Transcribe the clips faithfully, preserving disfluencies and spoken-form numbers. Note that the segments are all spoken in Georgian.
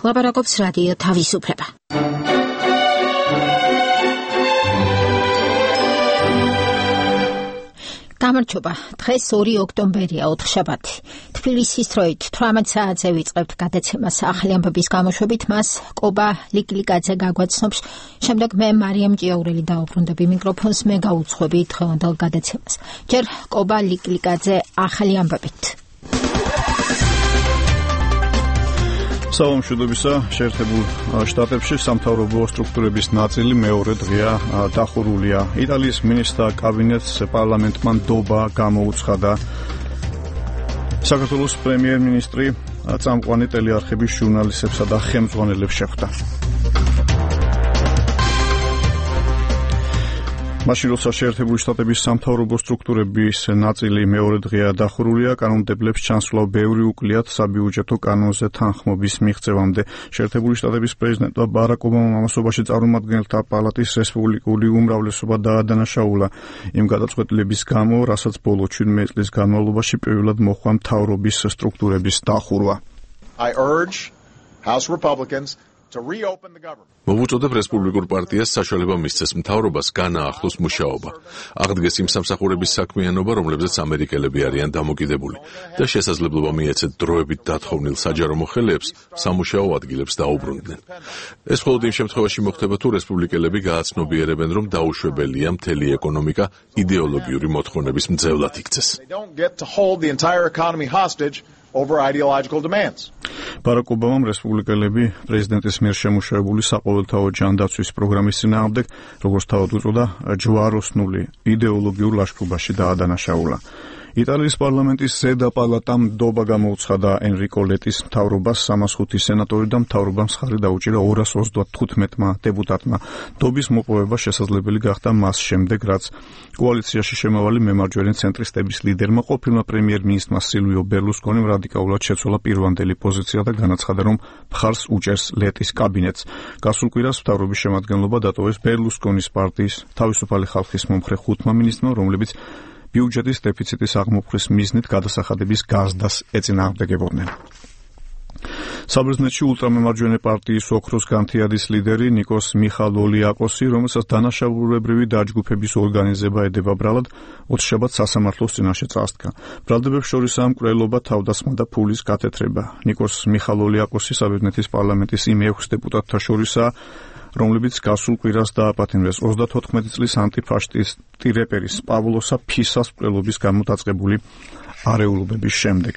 ლაპარაკობს რადიო თავისუფლება. გამარჯობა. დღეს ორი ოქტომბერია, ოთხშაბათი. თბილისის დროით თვრამეტ საათზე ვიწყებთ გადაცემას ახალი ამბების გამოშვებით. მას კობა ლიკლიკაძე გაგვაცნობს. შემდეგ მე მარიამ ჭიაურელი დავუბრუნდები მიკროფონს, მე გაუძღვები დღევანდელ გადაცემას. ჯერ კობა ლიკლიკაძე ახალი ამბებით. საომშვიდობისა, შეერთებულ შტატებში სამთავრობო სტრუქტურების ნაწილი მეორე დღეა დახურულია. იტალიის მინისტრთა კაბინეტს პარლამენტმა ნდობა გამოუცხადა. საქართველოს პრემიერ-მინისტრი წამყვანი ტელეარხების ჟურნალისტებსა და ხელმძღვანელებს შეხვდა. მაშინ როცა შეერთებული შტატების სამთავრობო სტრუქტურების ნაწილი მეორე დღეა დახურულია, კანონმდებლებს ჩანსვლა ბევრი უკლიათ საბიუჯეტო კანონზე თანხმობის მიღწევამდე. შეერთებული შტატების პრეზიდენტმა ბარაკ ობამამ ამასობაში წარმომადგენელთა პალატის რესპუბლიკური უმრავლესობა დაადანაშაულა იმ გადაწყვეტილების გამო, რასაც ბოლო შვიდმეტი წლის განმავლობაში პირველად მოჰყვა მთავრობის სტრუქტურების დახურვა. I urge House Republicans to reopen the government. მოვუწოდებ რესპუბლიკურ პარტიას საშუალება მისცეს მთავრობას განაახლოს მუშაობა. აღდგეს იმ სამსახურების საქმიანობა, რომლებზეც ამერიკელები არიან დამოკიდებული და შესაძლებლობა მიეცეთ დროებით დათხოვნილ საჯარო მოხელეებს სამუშაო ადგილებს დაუბრუნდნენ. ეს მხოლოდ იმ შემთხვევაში მოხდება, თუ რესპუბლიკელები გააცნობიერებენ, რომ დაუშვებელია მთელი ეკონომიკა იდეოლოგიური მოთხოვნების მძევლად იქცეს. over ideological demands. ბარაკ ობამამ რესპუბლიკელები პრეზიდენტის მიერ შემუშავებული საყოველთაო ჯანდაცვის პროგრამის წინააღმდეგ, როგორც თავად უწოდა, ჯვაროსნული იდეოლოგიურ ლაშქრობაში დაადანაშაულა. იტალიის პარლამენტის ზედა პალატამ ნდობა გამოუცხადა ენრიკო ლეტის მთავრობას, სამას ხუთი სენატორი და მთავრობამ ხარი დაუჭირა ორას ოცდათხუთმეტმა დეპუტატმა. ნდობის მოპოვება შესაძლებელი გახდა მას შემდეგ, რაც კოალიციაში შემავალი მემარჯვენე ცენტრისტების ლიდერმა, ყოფილმა პრემიერ-მინისტრმა სილვიო ბერლუსკონიმ რადიკალურად შეცვალა პირვანდელი პოზიცია და განაცხადა, რომ მხარს უჭერს ლეტის კაბინეტს. გასულ კვირას მთავრობის შემადგენლობა დატოვეს ბერლუსკონის პარტიის თავისუფალი ხალხის მომხრე ხუთმა მინისტრმა, რომლებიც ბიუჯეტის დეფიციტის აღმოფხვის მიზნით გადასახადების გაზდას ეწინააღმდეგებოდნენ. საბერძნეთში ულტრამემარჯვენე პარტიის ოქროს განთიადის ლიდერი ნიკოს მიხალოლიაკოსი, რომელსაც დანაშაულებრივი დაჯგუფების ორგანიზება ედება ბრალად, ოთხშაბათს სასამართლოს წინაშე წასდგა. ბრალდებებს შორისაა მკვლელობა, თავდასხმა და ფულის გათეთრება. ნიკოს მიხალოლიაკოსი საბერძნეთის პარლამენტის იმ ექვს დეპუტატთა შორისაა, რომლებიც გასულ კვირას დააპატიმრეს ოცდათოთხმეტი წლის ანტიფაშისტი რეპერის პავლოსა ფისას მკვლელობის გამო დაწყებული არეულობების შემდეგ.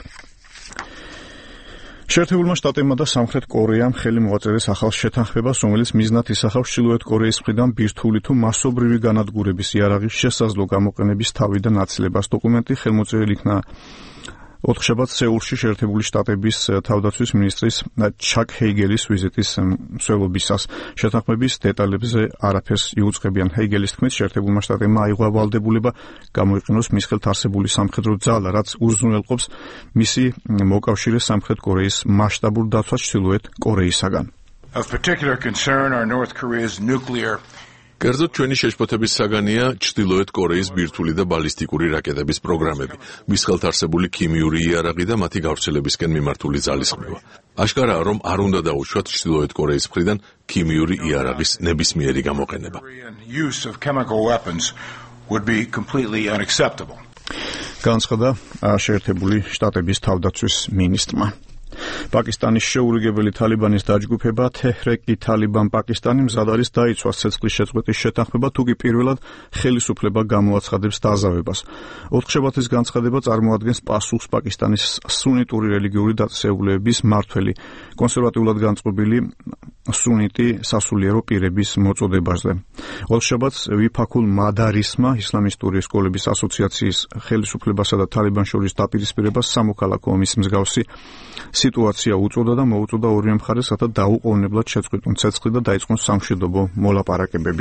შეერთებულმა შტატებმა და სამხრეთ კორეამ ხელი მოაწერეს ახალ შეთანხმებას, რომელიც მიზნად ისახავს ჩრდილოეთ კორეის მხრიდან ბირთვული თუ მასობრივი განადგურების იარაღის შესაძლო გამოყენების თავი და ნაცილებას. დოკუმენტი ხელმოწერილი იქნა ოთხშაბათს სეულში შეერთებული შტატების თავდაცვის მინისტრის ჩაკ ჰეიგელის ვიზიტის მსვლელობისას. შეთანხმების დეტალებზე არაფერს იუწყებიან. ჰეიგელის თქმით, შეერთებულმა შტატებმა აიღო ვალდებულება გამოიყენოს მის ხელთ არსებული სამხედრო ძალა, რაც უზრუნველყოფს მისი მოკავშირე სამხრეთ კორეის მასშტაბურ დაცვას ჩრდილოეთ კორეისაგან. Of particular concern are North Korea's nuclear კერძოდ ჩვენი შეშფოთების საგანია ჩრდილოეთ კორეის ბირთვული და ბალისტიკური რაკეტების პროგრამები, მის ხელთ არსებული ქიმიური იარაღი და მათი გავრცელებისკენ მიმართული ძალისხმევა. აშკარაა, რომ არ უნდა დაუშვათ ჩრდილოეთ კორეის მხრიდან ქიმიური იარაღის ნებისმიერი გამოყენება. განცხადა შეერთებული შტატების თავდაცვის მინისტრმა. პაკისტანის შეურიგებელი თალიბანის დაჯგუფება თეჰრეკი თალიბან პაკისტანი მზად არის დაიცვას ცეცხლის შეწყვეტის შეთანხმება, თუ კი პირველად ხელისუფლება გამოაცხადებს დაზავებას. ოთხშაბათის განცხადება წარმოადგენს პასუხს პაკისტანის სუნიტური რელიგიური დაწესებულებების მმართველი, კონსერვატიულად განწყობილი სუნიტი სასულიერო პირების მოწოდებაზე. ოთხშაბათს ვიფაქულ მადარისმა, ისლამისტური სკოლების ასოციაციის ხელისუფლებასა და თალიბანს შორის დაპირისპირებას სამოქალაქო ომის მსგავსი სიტუაცია უწოდა და მოუწოდა ორივე მხარეს, რათა დაუყოვნებლად შეწყვიტონ ცეცხლი და დაიწყონ სამშვიდობო მოლაპარაკებები.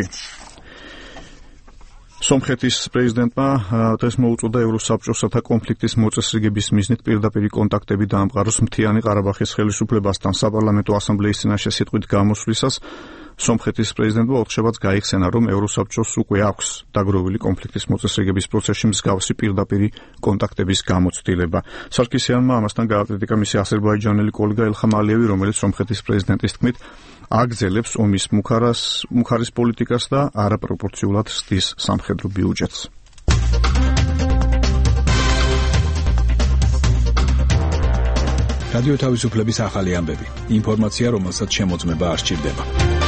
სომხეთის პრეზიდენტმა დღეს მოუწოდა ევროსაბჭოს, რათა კონფლიქტის მოწესრიგების მიზნით პირდაპირი კონტაქტები დაამყაროს მთიანი ყარაბაღის ხელისუფლებასთან. საპარლამენტო ასამბლეის წინაშე სიტყვით გამოსვლისას სომხეთის პრეზიდენტმა ოთხშაბათს გაიხსენა, რომ ევროსაბჭოს უკვე აქვს დაგროვილი კონფლიქტის მოწესრიგების პროცესში მსგავსი პირდაპირი კონტაქტების გამოცდილება. სარქისიანმა ამასთან გააკრიტიკა მისი აზერბაიჯანელი კოლეგა ელხამ ალიევი, რომელიც სომხეთის პრეზიდენტის თქმით აგზელებს ომის მუხარას მუხარის პოლიტიკას და არაპროპორციულად ზრდის სამხედრო ბიუჯეტს. რადიო თავისუფლების ახალი ამბები. ინფორმაცია, რომელსაც შემოწმება არ სჭირდება.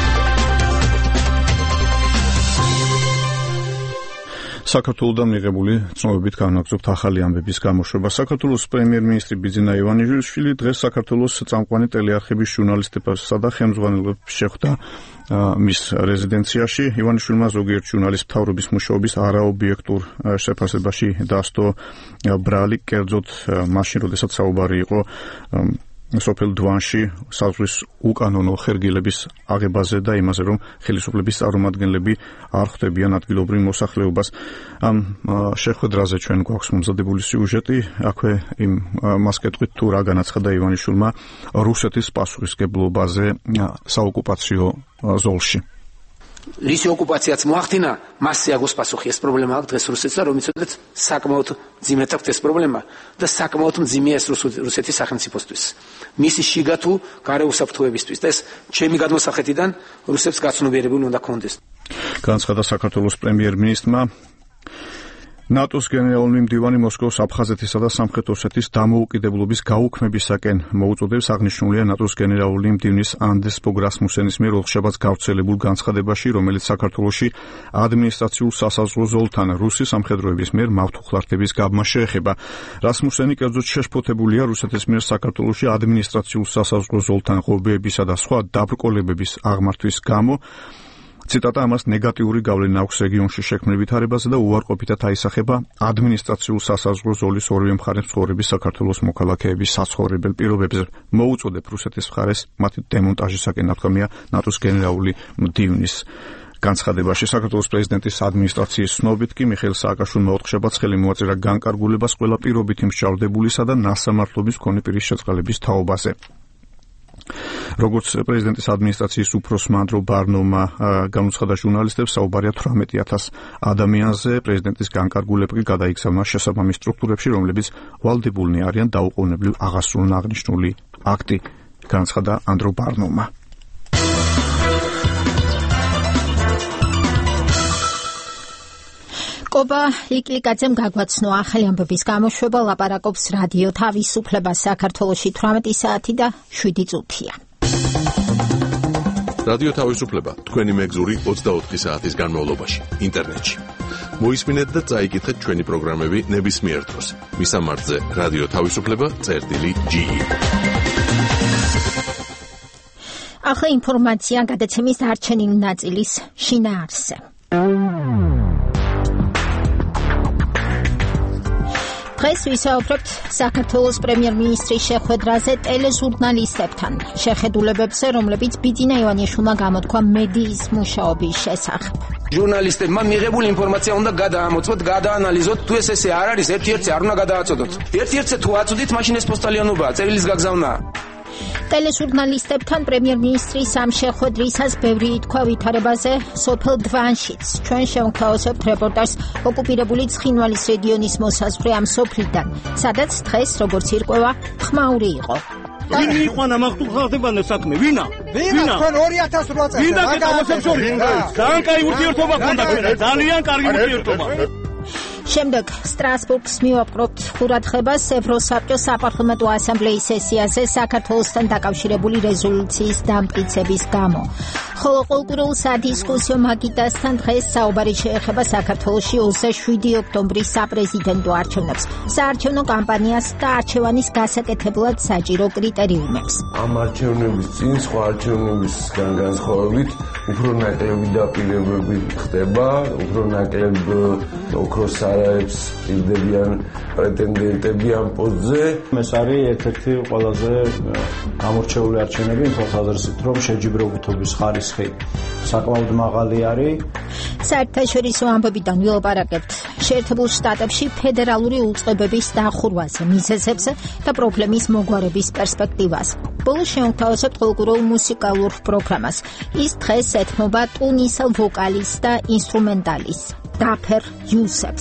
საქართველოსთან მიღებული ცნობებით განაგრძობთ ახალი ამბების გამოშვება. საქართველოს პრემიერ-მინისტრი ბიძინა ივანიშვილი დღეს საქართველოს წამყვანი ტელეარხების ჟურნალისტებსა და ხელმძღვანელებს შეხვდა მის რეზიდენციაში. ივანიშვილმა ზოგიერთ ჟურნალისტ მთავრობის მუშაობის არაობიექტურ შეფასებაში დასდო ბრალი, კერძოდ მაშინ, როდესაც საუბარი იყო სოფელ დვანში საზღვრის უკანონო ხერგილების აღებაზე და იმაზე, რომ ხელისუფლების წარმომადგენლები არ ხვდებიან ადგილობრივ მოსახლეობას. ამ შეხვედრაზე ჩვენ გვაქვს მომზადებული სიუჟეტი. აქვე იმ მას კეთყვით, თუ რა განაცხადა ივანიშვილმა რუსეთის პასუხისმგებლობაზე საოკუპაციო ზოლში. რისი ოკუპაციაც მოახდინა, მასზე აქვს პასუხი. ეს პრობლემა აქვს დღეს რუსეთსა, რომ იცოდეთ, საკმაოდ ძიმედ აქვს ეს პრობლემა და საკმაოდ მძიმეა ეს რუსეთის სახელმწიფოსთვის. მისი შიგა თუ გარე უსაფრთხოებისთვის და ეს ჩემი გადმოსახედიდან რუსებს გაცნობიერებული უნდა კონდეს. განაცხადა საქართველოს პრემიერ-მინისტრმა. ნატოს გენერალური მდივანი მოსკოვს აფხაზეთისა და სამხრეთ ოსეთის დამოუკიდებლობის გაუქმებისაკენ მოუწოდებს. აღნიშნულია ნატოს გენერალური მდივნის ანდრეს ბოგ რასმუსენის მიერ ოთხშაბათს გავრცელებულ განცხადებაში, რომელიც საქართველოში ადმინისტრაციულ სასაზღვრო ზოლთან რუსი სამხედროების მიერ მავთუხლართების გაბმას შეეხება. რასმუსენი კერძოდ შეშფოთებულია რუსეთის მიერ საქართველოში ადმინისტრაციულ სასაზღვრო ზოლთან ღობეებისა და სხვა დაბრკოლებების აღმართვის გამო. ციტატა ამას ნეგატიური გავლენა აქვს რეგიონში შექმნილ ვითარებაზე და უარყოფითად აისახება ადმინისტრაციულ სასაზღვრო ზოლის ორივე მხარეს მცხოვრები საქართველოს მოქალაქეების საცხოვრებელ პირობებზე. მოუწოდებ რუსეთის მხარეს მათი დემონტაჟისაკენ, ნათქვამია ნატოს გენერალური მდივნის განცხადებაში. საქართველოს პრეზიდენტის ადმინისტრაციის ცნობით კი მიხეილ სააკაშვილმა ოთხშაბათს ხელი მოაწერა განკარგულებას ყველა პირობითი მსჯავრდებულისა და ნასამართლობის მქონე პირის შეწყალების თაობაზე. როგორც პრეზიდენტის ადმინისტრაციის უფროსმა ანდრო ბარნოვმა განუცხადა ჟურნალისტებს, საუბარია თვრამეტი ათას ადამიანზე. პრეზიდენტის განკარგულება გადაიქცევნა შესაბამის სტრუქტურებში, რომლებიც ვალდებულნი არიან დაუყოვნებლივ აღასრულონ აღნიშნული აქტი, განაცხადა ანდრო ბარნოვმა. კობა ლიკლიკაძემ გაგვაცნო ახალი ამბების გამოშვება. ლაპარაკობს რადიო თავისუფლება. საქართველოში თვრამეტი საათი და შვიდი წუთია. რადიო თავისუფლება თქვენი მეგზური ოცდაოთხი საათის განმავლობაში ინტერნეტში. მოისმინეთ და წაიკითხეთ ჩვენი პროგრამები ნებისმიერ დროს. მისამართზე რადიო თავისუფლება წერტილი ჯი ი. ახლა ინფორმაცია გადაცემის დარჩენილი ნაწილის შინაარსზე. დღეს ვისაუბრებთ საქართველოს პრემიერ-მინისტრის შეხვედრაზე ტელეჟურნალისტებთან, შეხედულებებზე, რომლებიც ბიძინა ივანიშვილმა გამოთქვა მედიის მუშაობის შესახებ. ჟურნალისტებმა მიღებული ინფორმაცია უნდა გადაამოწმოთ, გადაანალიზოთ, თუ ეს ესე არ არის, ერთ-ერთზე არ უნდა გადააწოდოთ. ერთ-ერთზე თუ აწოდით, მაშინ ეს პოსტალიონობაა, წერილის გაგზავნაა. ტელეჟურნალისტებთან პრემიერ-მინისტრის ამ შეხვედრისას ბევრი ითქვა ვითარებაზე სოფელ დვანშიც. ჩვენ შევთავაზებთ რეპორტაჟს ოკუპირებული ცხინვალის რეგიონის მოსაზღვრე ამ სოფლიდან, სადაც დღეს, როგორც ირკვევა, ხმაური იყო. ვინ იყვანა მახტულხალდებანე საქმე? ვინა? ვინა? თქვენ ორი ათას რვა წელს. ვინა კეთილობებს შორის? ძალიან კაი ურთიერთობა გქონდა თქვენ. ძალიან კარგი ურთიერთობა. შემდეგ სტრასბურგს მივაპყრობთ ყურადღებას ევროსაბჭოს საპარლამენტო ასამბლეის სესიაზე საქართველოსთან დაკავშირებული რეზოლუციის დამტკიცების გამო. ხოლო ყოველკვირეულ სადისკუსიო მაგიდასთან დღეს საუბარი შეეხება საქართველოში ოცდაშვიდი ოქტომბრის საპრეზიდენტო არჩევნებს, საარჩევნო კამპანიას და არჩევანის გასაკეთებლად საჭირო კრიტერიუმებს. ამ არჩევნების წინ სხვა არჩევნებისგან განსხვავებით უფრო ნაკლები დაპირებები ხდება, უფრო ნაკლებ ოქროს არაებს იღებიან პრეტენდენტები ამ პოსტზე. ეს არის ერთ-ერთი ყველაზე გამორჩეული არჩევნები, იმ თვალსაზრისით, რომ შეჯიბრებითობის ხარისხი საკმაოდ მაღალი არის. საერთაშორისო ამბებიდან ვილაპარაკებთ შეერთებულ შტატებში ფედერალური უწყებების დახურვაზე, მიზეზებზე და პრობლემის მოგვარების პერსპექტივას. ბოლოს შევთავაზებთ ყოველკვირეულ მუსიკალურ პროგრამას. ის დღეს ეთმობა ტუნისელ ვოკალისტს და ინსტრუმენტალისტს დაფერ იუსეფს.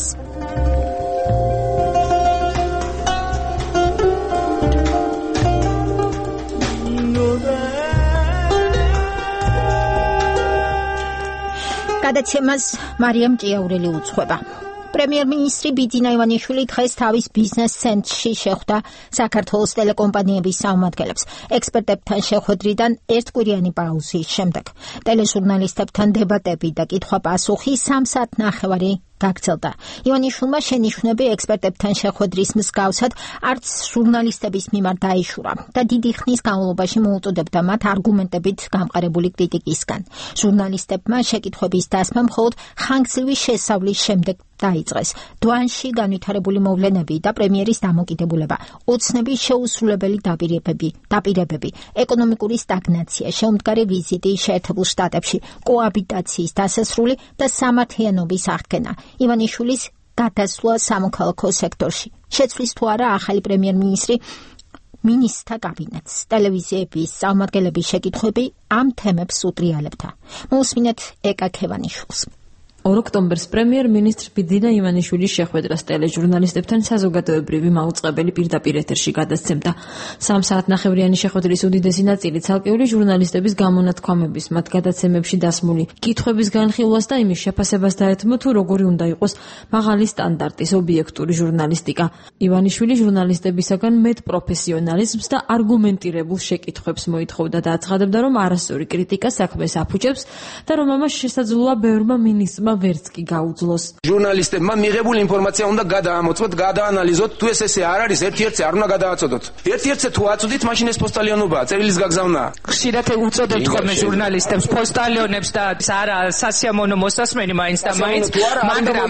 გადაცემას მარიამ ჭიაურელი უძღვება. პრემიერ-მინისტრი ბიძინა ივანიშვილი დღეს თავის ბიზნეს ცენტრში შეხვდა საქართველოს ტელეკომპანიების წარმომადგენლებს. ექსპერტებთან შეხვედრიდან ერთკვირიანი პაუზის შემდეგ ტელეჟურნალისტებთან დებატები და კითხვა-პასუხი სამ საათნახევარი გაგრძელდა. ივანიშვილმა შენიშვნები ექსპერტებთან შეხვედრის მსგავსად არც ჟურნალისტების მიმართ დაიშურა და დიდი ხნის განმავლობაში მოუწოდებდა მათ არგუმენტებით გამყარებული კრიტიკისგან. ჟურნალისტებმა შეკითხვების დასმა მხოლოდ ხანგრძლივი შესავლის შემდეგ დაიწყეს. დვანში განვითარებული მოვლენები და პრემიერის დამოკიდებულება, ოცნების შეუსრულებელი დაპირებები, დაპირებები, ეკონომიკური სტაგნაცია, შეუმდგარი ვიზიტი შეერთებულ შტატებში, კოაბიტაციის დასასრული და სამართლიანობის აღდგენა. ივანიშვილის გადასვლა სამოქალაქო სექტორში. შეცვლის თუ არა ახალი პრემიერ-მინისტრი მინისტრთა კაბინეტს. ტელევიზიების წარმომადგენლების შეკითხვები ამ თემებს უტრიალებდა. მოусმინეთ ეკა ქევანიშვილს. ორ ოქტომბერს პრემიერ-მინისტრ ბიძინა ივანიშვილის შეხვედრას ტელეჟურნალისტებთან საზოგადოებრივი მაუწყებელი პირდაპირ ეთერში გადასცემდა. სამ საათნახევრიანი შეხვედრის უდიდესი ნაწილი ცალკეული ჟურნალისტების გამონათქვამების, მათ გადაცემებში დასმული კითხვების განხილვას და იმის შეფასებას დაეთმო, თუ როგორი უნდა იყოს მაღალი სტანდარტის ობიექტური ჟურნალისტიკა. ივანიშვილი ჟურნალისტებისაგან მეტ პროფესიონალიზმს და არგუმენტირებულ შეკითხვებს მოითხოვდა და აცხადებდა, რომ არასწორი კრიტიკა საქმეს აფუჭებს და რომ ამას შესაძლოა ბევრმა მინისტრმა ვერც კი გაუძლოს. ჟურნალისტებმა მიღებული ინფორმაცია უნდა გადაამოწმოთ, გადაანალიზოთ, თუ ეს ესე არ არის, ერთ-ერთზე არ უნდა გადააწოდოთ. ერთ-ერთზე თუ აწოდით, მაშინ ეს პოსტალიონობაა, წერილის გაგზავნა. ხშირად უწოდებთ ხოლმე ჟურნალისტებს პოსტალიონებს და არა სასიამოვნო მოსასმენი მაინც და მაინც, მაგრამ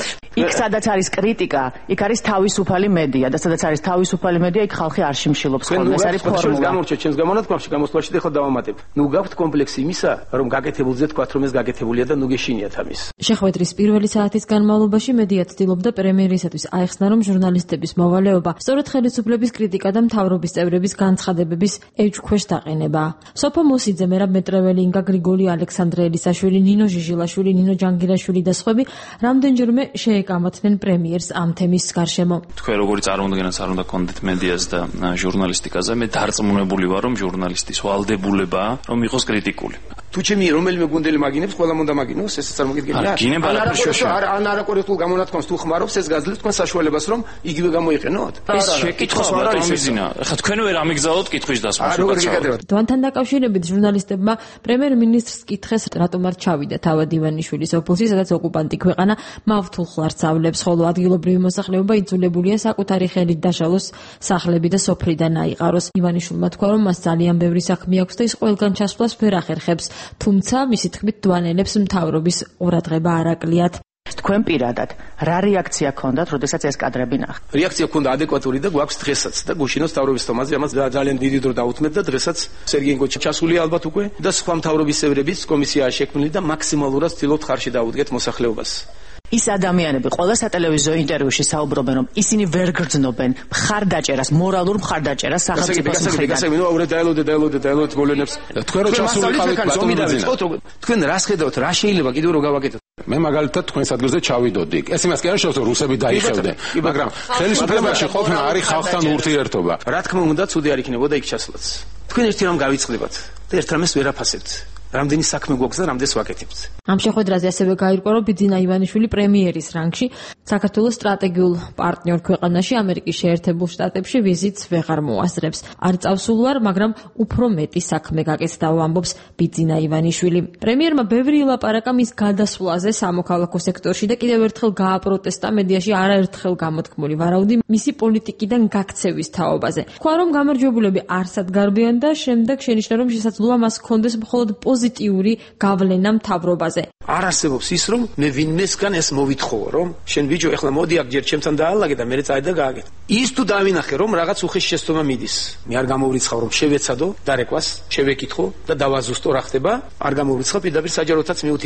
იქ სადაც არის კრიტიკა, იქ არის თავისუფალი მედია და სადაც არის თავისუფალი მედია, იქ ხალხი არ შიმშილობს ხოლმე. ეს არის ფორმულა. გამორჩეთ ჩემს გამონათქვამში, გამოსვლაში ახლა დავამატებ. ნუ გაქვთ კომპლექსი იმისა, რომ გაკეთებულზე თქვათ, რომ ეს გაკეთებულია და ნუ გეშინიათ ამის. შეხვედრის პირველი საათის განმავლობაში მედია ცდილობდა პრემიერისათვის აეხსნა, რომ ჟურნალისტების მოვალეობა სწორედ ხელისუფლების კრიტიკა და მთავრობის წევრების განცხადებების ეჭვქვეშ დაყენებაა. სოფო მოსიძე, მერაბ მეტრეველი, ინგა გრიგოლი, ალექსანდრე ელისაშვილი, ნინო ჟიჟილაშვილი, ნინო ჯანგირაშვილი და სხვები რამდენჯერმე შეეკამათნენ პრემიერს ამ თემის გარშემო. თქვენ როგორი წარმოუდგენელს არ უნდა გქონდეთ მედიას და ჟურნალისტიკაზე, მე დარწმუნებული ვარ, რომ ჟურნალისტის ვალდებულებაა, რომ იყოს კრიტიკული. თუ ჩემი რომელიმე გუნდელი მაგინებს, ყველამ უნდა მაგინოს, ესეც არ მოგიდგენია. გინება არაფერშოშო. არ ან არაკორექტულ გამონათქვამს თუ ხმარობს, ეს გაძლევს თქვენ საშუალებას, რომ იგივე გამოიყენოთ. ეს შეკითხვა არ არის მიზინა. ეხლა თქვენ ვერ ამიგზავნოთ კითხვის დასმას. დვანთან დაკავშირებით ჟურნალისტებმა პრემიერ-მინისტრს კითხეს, რატომ არ ჩავიდა თავად ივანიშვილის ოფისში, სადაც ოკუპანტი ქვეყანა მავთულ ხლარს ავლებს, ხოლო ადგილობრივი მოსახლეობა იძულებულია საკუთარი ხელით დაშალოს სახლები და სოფლიდან აიყაროს. ივანიშვილმა თქვა, რომ მას ძალიან ბევრი საქმე აქვს და ის ყველგან ჩასვლას ვერ ახერხებს. თუმცა მისი თქმით დვანელებს მთავრობის ყურადღება არ აკლიათ. თქვენ პირადად რა რეაქცია გქონდათ, როდესაც ეს კადრები ნახეთ? რეაქცია გქონდა ადეკვატური და გვაქვს დღესაც და გუშინოს მთავრობის თომაზე ამას ძალიან დიდი დრო დაუთმეთ და დღესაც სერგეი გოჩი ჩასულია ალბათ უკვე და სხვა მთავრობის წევრების კომისიაა შექმნილი და მაქსიმალურად ვცდილობთ ხარში დაუდგეთ მოსახლეობას. ის ადამიანები ყველა სატელევიზიო ინტერვიუში საუბრობენ, რომ ისინი ვერ გრძნობენ მხარდაჭერას, მორალურ მხარდაჭერას სახელმწიფოს მხრიდან. გასაგები, ნუ აურე დაელოდე, დაელოდე, დაელოდე გოლენებს. თქვენ რო ჩასულიყავით ბატონობაზე. თქვენ რას ხედავთ, რა შეიძლება კიდევ რო გავაკეთოთ? მე მაგალითად თქვენს ადგილზე ჩავიდოდი. ეს იმას კი არ შეუძლია, რომ რუსები დაიხევდნენ, მაგრამ ხელისუფლებაში ყოფნა არის ხალხთან ურთიერთობა. რა თქმა უნდა, ცუდი არ იქნებოდა იქ ჩასვლაც. თქვენ ერთი რამ გავიწყდებათ და ერთ რამეს ვერ აფასებთ. რამდენი საქმე გვაქვს და რამდენს ვაკეთებთ. ამ შეხვედრაზე ასევე გაირკვა, რომ ბიძინა ივანიშვილი პრემიერის რანგში საქართველოს სტრატეგიულ პარტნიორ ქვეყანაში ამერიკის შეერთებულ შტატებში ვიზიტს ვეღარ მოასწრებს. არ წავსულ ვარ, მაგრამ უფრო მეტი საქმე გაკეთდა, ამბობს ბიძინა ივანიშვილი. პრემიერმა ბევრი ილაპარაკა მის გადასვლაზე სამოქალაქო სექტორში და კიდევ ერთხელ გააპროტესტა მედიაში არაერთხელ გამოთქმული ვარაუდი მისი პოლიტიკიდან გაქცევის თაობაზე. თქვა, რომ გამარჯვებულები არსად გარბიან და შემდეგ შენიშნა, რომ შესაძლოა მას ჰქონდეს მხოლოდ პოზიტიური გავლენა მთავრობაზე. არ არსებობს ის, რომ მე ვინმესგან ეს მოვითხოვო, რომ შენ ბიჭო, ეხლა მოდი აქ ჯერ ჩემთან დაალაგე და მე წაი და გააკეთე. ის თუ დავინახე, რომ რაღაც უხეში შეცდომა მიდის, მე არ გამოვრიცხავ, რომ შევეცადო დარეკვას, შევეკითხო და დავაზუსტო რა ხდება, არ გამოვრიცხავ, პირდაპირ საჯაროთაც მიუთითო.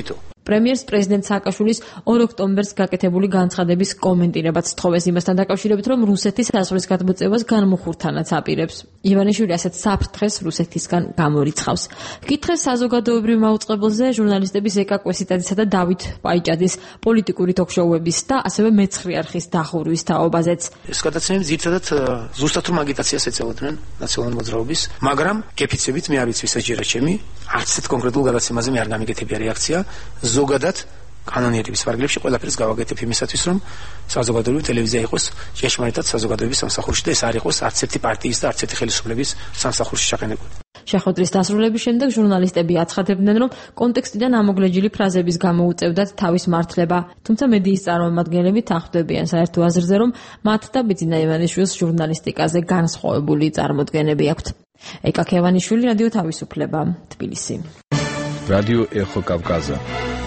პრემიერს პრეზიდენტ სააკაშვილის ორ ოქტომბერს გაკეთებული განცხადების კომენტირებაც თხოვეს იმასთან დაკავშირებით, რომ რუსეთის საზღვრის გადმოწევას განმუხურთანაც აპირებს. ივანიშვილი ასეთ საფრთხეს რუსეთისგან გამორიცხავს. კითხეს საზოგადოებრივ მაუწყებელზე ჟურნალისტები ზეკა კვესიტადისა და დავით პაიჭაძის პოლიტიკური თოქშოუების და ასევე მეცხრე არხის დახურვის თაობაზეც. ეს გადაცემები ძირითადად ზუსტად რომ აგიტაციას ეწეოდნენ ნაციონალური მოძრაობის, მაგრამ კეფიცებით მე არ ვიცი ვისაც ჯერა ჩემი, არც ერთ კონკრეტულ გადაცემაზე მე არ გამიგეთებია რეაქცია. ზოგადად კანონიერების ვარგლებში ყველაფერს გავაკეთებ იმისათვის, რომ საზოგადოებრივი ტელევიზია იყოს ჭეშმარიტად საზოგადოების სამსახურში და ეს არ იყოს არც ერთი პარტიის და არც ერთი ხელისუფლების სამსახურში ჩაყენებული. შეხვედრის დასრულების შემდეგ ჟურნალისტები აცხადებდნენ, რომ კონტექსტიდან ამოგლეჯილი ფრაზების გამო უწევდათ თავის მართლება, თუმცა მედიის წარმომადგენლები თანხმდებიან საერთო აზრზე, რომ მათ და ბიძინა ივანიშვილს ჟურნალისტიკაზე განსხვავებული წარმოდგენები აქვთ. ეკა ქევანიშვილი, რადიო თავისუფლება, თბილისი. რადიო ეხო კავკაზა.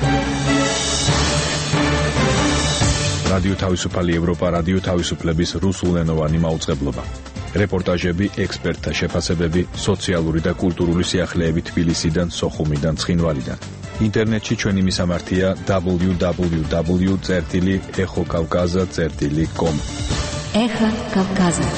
რადიო თავისუფალი ევროპა, რადიო თავისუფლების რუსულენოვანი მაუწყებლობა. რეპორტაჟები, ექსპერტთა შეფასებები, სოციალური და კულტურული სიახლეები თბილისიდან, სოხუმიდან, ცხინვალიდან. ინტერნეტში ჩვენი მისამართია დაბლიუ დაბლიუ დაბლიუ წერტილი ეხო კავკაზა წერტილი კომ. ეხა კავკაზა.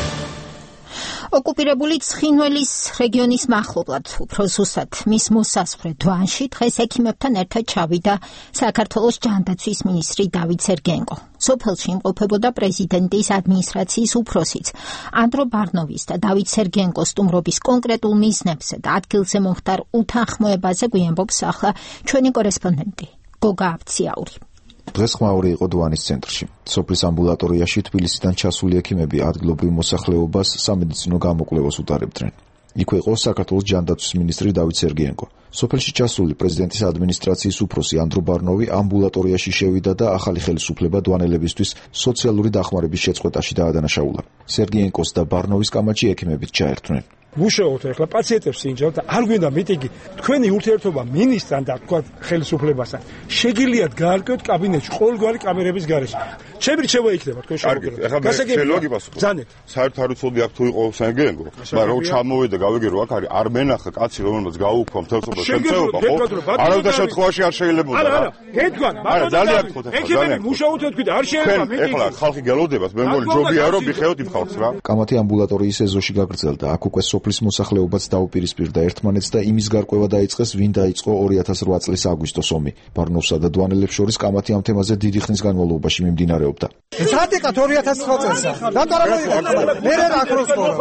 ოკუპირებული ცხინვალის რეგიონის მახლობლად, უფრო ზუსტად მის მოსასვლელ დვანში დღეს ექიმებთან ერთად ჩავიდა საქართველოს ჯანდაცვის მინისტრი დავით სერგენკო. სოფელში იმყოფებოდა პრეზიდენტის ადმინისტრაციის უფროსიც ანდრო ბარნოვის და დავით სერგენკოს სტუმრობის კონკრეტულ მიზნებზე და ადგილზე მომხდარ უთანხმოებაზე გვიამბობს ახლა ჩვენი კორესპონდენტი გოგა აბციაური. დღეს ხმაური იყო დვანის ცენტრში. სოფლის ამბულატორიაში თბილისიდან ჩასული ექიმები ადგილობრივ მოსახლეობას სამედიცინო გამოკვლევას უტარებდნენ. იქვე იყო საქართველოს ჯანდაცვის მინისტრი დავით სერგენკო. სოფელში ჩასული პრეზიდენტის ადმინისტრაციის უფროსი ანდრო ბარნოვი ამბულატორიაში შევიდა და ახალი ხელისუფლება დვანელებისთვის სოციალური დახმარების შეწყვეტაში დაადანაშაულა. სერგენკოს და ბარნოვის კამათში ექიმებით ჩაერთვნენ. მუშაობთ ახლა პაციენტებს ინჯავთ და არ გვინდა მიტინგი თქვენი ურთიერთობა მინისტრთან და თქვა ხელისუფლებასთან შეგიძლიათ გაარკვიოთ კაბინეტში ყოველგვარი კამერების გარეშე. ჩემი რჩევა იქნება თქვენ შეგიძლიათ. ახლა შეიძლება გიპასუხო. საერთოდ არ ვიცოდი აქ თუ იყო სერგენკო, მაგრამ რო ჩამოვიდა გავიგერო აქ არის არ მენახა კაცი რომელმაც გაუქვა მთელსობა შემწეობა ხო? არავითარ შემთხვევაში არ შეიძლება. არა არა, გეთქვან, მაგრამ ძალიან გქოთ ახლა. ექიმები მუშაობთ თქვით არ შეიძლება მიტინგი. ახლა ხალხი გელოდებათ, მე მგონი ჯობია რომ მიხეოთ იმ ხალხს რა. კამათი ამბულატორიის ეზოში გაგრძელდა. აქ უკვე სოფლის მოსახლეობაც დაუპირისპირდა ერთმანეთს და იმის გარკვევა დაიწყეს, ვინ დაიწყო ორი ათას რვა წლის აგვისტოს ომი. ბარნოვსა და დვანელებს შორის კამათი ამ თემაზე დიდი ხნის განმავლობაში მიმდინარეობდა. სატიკათ ორი ათას რვა წელს. რატო არ მოიგეთ? მე რა აკროსკორო.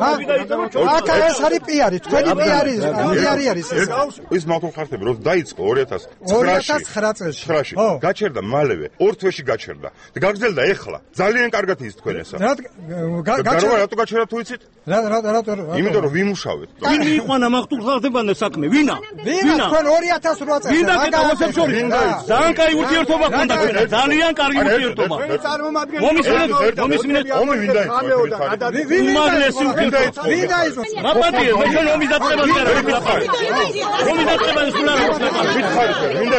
აქ ეს არის პიარი, თქვენი პიარი, პიარი არის ეს. ის მართულ ხარდები რომ დაიწყო ორი ათას ცხრა წელში. ცხრაში. გაჩერდა მალევე, ორ თვეში გაჩერდა. და გაგრძელდა ეხლა. ძალიან კარგად ის თქვენ ესა. გაჩერდა რატო გაჩერდა თუ იცით? რა რა რატო? იმიტომ რომ ვიმუშავეთ. ვინ იყვანა მახტულ ხალხებამდე საქმე? ვინა? ვინა თქვენ ორი ათას რვა წელს. ვინ დაკეთებებს შორის? ძალიან კაი ურთიერთობა გქონდა თქვენ. ძალიან კარგი ურთიერთობა. მომისმინეთ, მომისმინეთ. ომი ვინ დაიწყო? უმაღლესი ურთიერთობა. ვინ დაიწყო? რა პატიე, მე ჩვენ ომის დაწყებას არ ვიყავი. ომის დაწყებას სულ არ ვიყავი. ვითხარი თქვენ, ვინ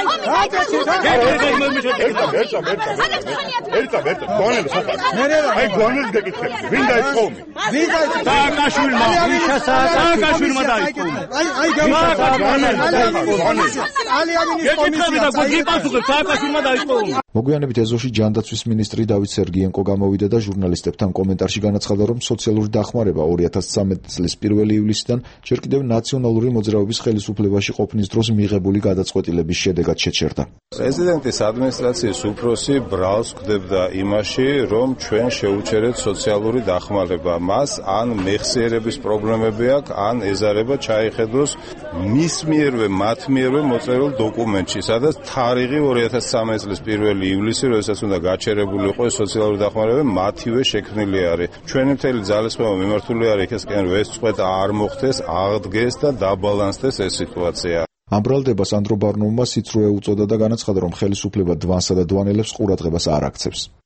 დაიწყო? აი გვანელს გეკითხები. ვინ დაიწყო ომი? ვინ დაიწყო? სააკაშვილმა, სააკაშვილმა დაიწყო. აი აი მოგვიანებით ეზოში ჯანდაცვის მინისტრი დავით სერგენკო გამოვიდა და ჟურნალისტებთან კომენტარში განაცხადა, რომ სოციალური დახმარება ორი ათას ცხრამეტ წლის პირველი ივლისიდან ჯერ კიდევ ნაციონალური მოძრაობის ხელისუფლებაში ყოფნის დროს მიღებული გადაწყვეტილების შედეგად შეჩერდა. პრეზიდენტის ადმინისტრაციის უფროსი ბრალს ხვდებდა იმაში, რომ ჩვენ შევუჩერეთ სოციალური დახმარება. მას ან მეხსიერების პრობლემები აქვს, ან ეზარება ჩაიხედოს მის მიერვე, მათ მიერვე მოწერილ დოკუმენტში, სადაც თარიღი ორი ათას ცხრამეტ წლის პირველი ივლისი, როდესაც უნდა გაჩერებული იყო სოციალური დახმარება, მათივე შექმნილი არის. ჩვენი მთელი ძალისხმევა მიმართული არის იქესკენ, რომ ეს წყვეტა არ მოხდეს, აღდგეს და დაბალანსდეს ეს სიტუაცია. ამ ბრალდებას ანდრო ბარნოვმა სიცრუე უწოდა და განაცხადა, რომ ხელისუფლება დვანსა და დვანელებს ყურადღებას არ აქცევს.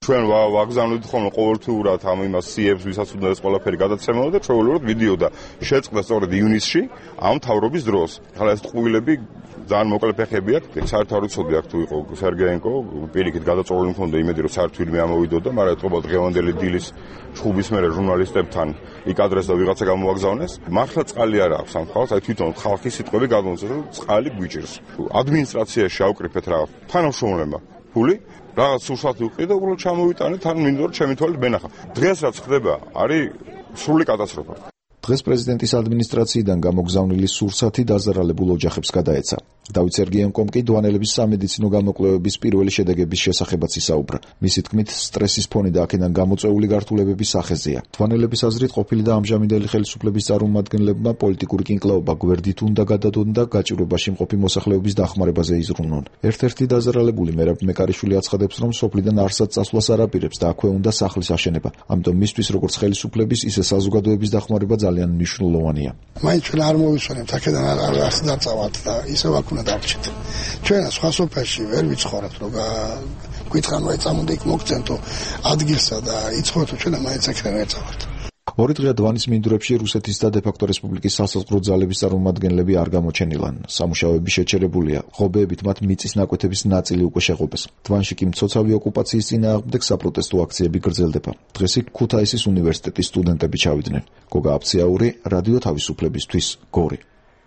ჩვენ ვაგზავნით ხოლმე ყოველთვიურად ამ იმას სიებს, ვისაც უნდა ეს ყველაფერი გადაცემოდა და ჩვეულებრივად ვიდიოდა შეწყდა სწორედ ივნისში ამ თავრობის დროს. ახლა ეს ტყუილები ძალიან მოკლე ფეხები აქვს, საერთოდ არ ვიცოდი აქ თუ იყო სერგეენკო, პირიქით გადაწყვეტილი მქონდა იმედი რომ საერთოდ ფილმი ამოვიდოდა, მაგრამ ეთყობა დღევანდელი დილის ჩხუბის მერე ჟურნალისტებთან იკადრეს და ვიღაცა გამოვაგზავნეს. მართლა წყალი არ აქვს ამ ხალხს, აი თვითონ ხალხის სიტყვები გადმოწეს, რომ წყალი გვიჭირს. ადმინისტრაციაში ავკრიფეთ რა თანამშრომლობა, ფული რაღაც სურსათი უყრი და უბრალოდ ჩამოვიტანეთ, ან მინდოდა რომ ჩემი თვალით ბენახა. დღეს რაც ხდება, არის სრული კატასტროფა. დღეს პრეზიდენტის ადმინისტრაციიდან გამოგზავნილი სურსათი დაზარალებულ ოჯახებს გადაეცა. დავით სერგეენკომ კი დვანელების სამედიცინო გამოკვლევების პირველი შედეგების შესახებაც ისაუბრა. მისი თქმით, სტრესის ფონი და აქედან გამოწვეული გართულებების სახეზეა. დვანელების აზრით, ყოფილი და ამჟამინდელი ხელისუფლების წარმომადგენლებმა პოლიტიკური კინკლაობა გვერდით უნდა გადადონ და გაჭირვებაში მყოფი მოსახლეობის დახმარებაზე იზრუნონ. ერთ-ერთი დაზარალებული მერაბ მეკარიშვილი აცხადებს, რომ სოფლიდან არსად წასვლას არ აპირებს და აქვე უნდა სახლის აშენება. ამიტომ მისთვის როგორც ხელისუფლების, ისე საზოგადოების დახმარება ძალიან მნიშვნელოვანია. მაინც ჩვენ არ მოვისვენებთ აქედან არ არც დაწავათ და ისევ აქ უნდა დავჭით. ჩვენ სხვა სოფელში ვერ ვიცხოვრობთ, რომ გითხრან რომ წამოდა იქ მოგცემთო ადგილსა და იცხოვოთ ჩვენ მაინც აქედან ვერ წავართ. ორი დღეა დვანის მინდვრებში რუსეთის და დე-ფაქტო რესპუბლიკის სასაზღვრო ძალების წარმომადგენლები არ გამოჩენილან. სამუშაოები შეჩერებულია. ღობეებით მათ მიწის ნაკვეთების ნაწილი უკვე შეღობეს. დვანში კი მცოცავი ოკუპაციის წინააღმდეგ საპროტესტო აქციები გრძელდება. დღეს იქ ქუთაისის უნივერსიტეტის სტუდენტები ჩავიდნენ. გოგა აფციაური, რადიო თავისუფლებისთვის, გორი.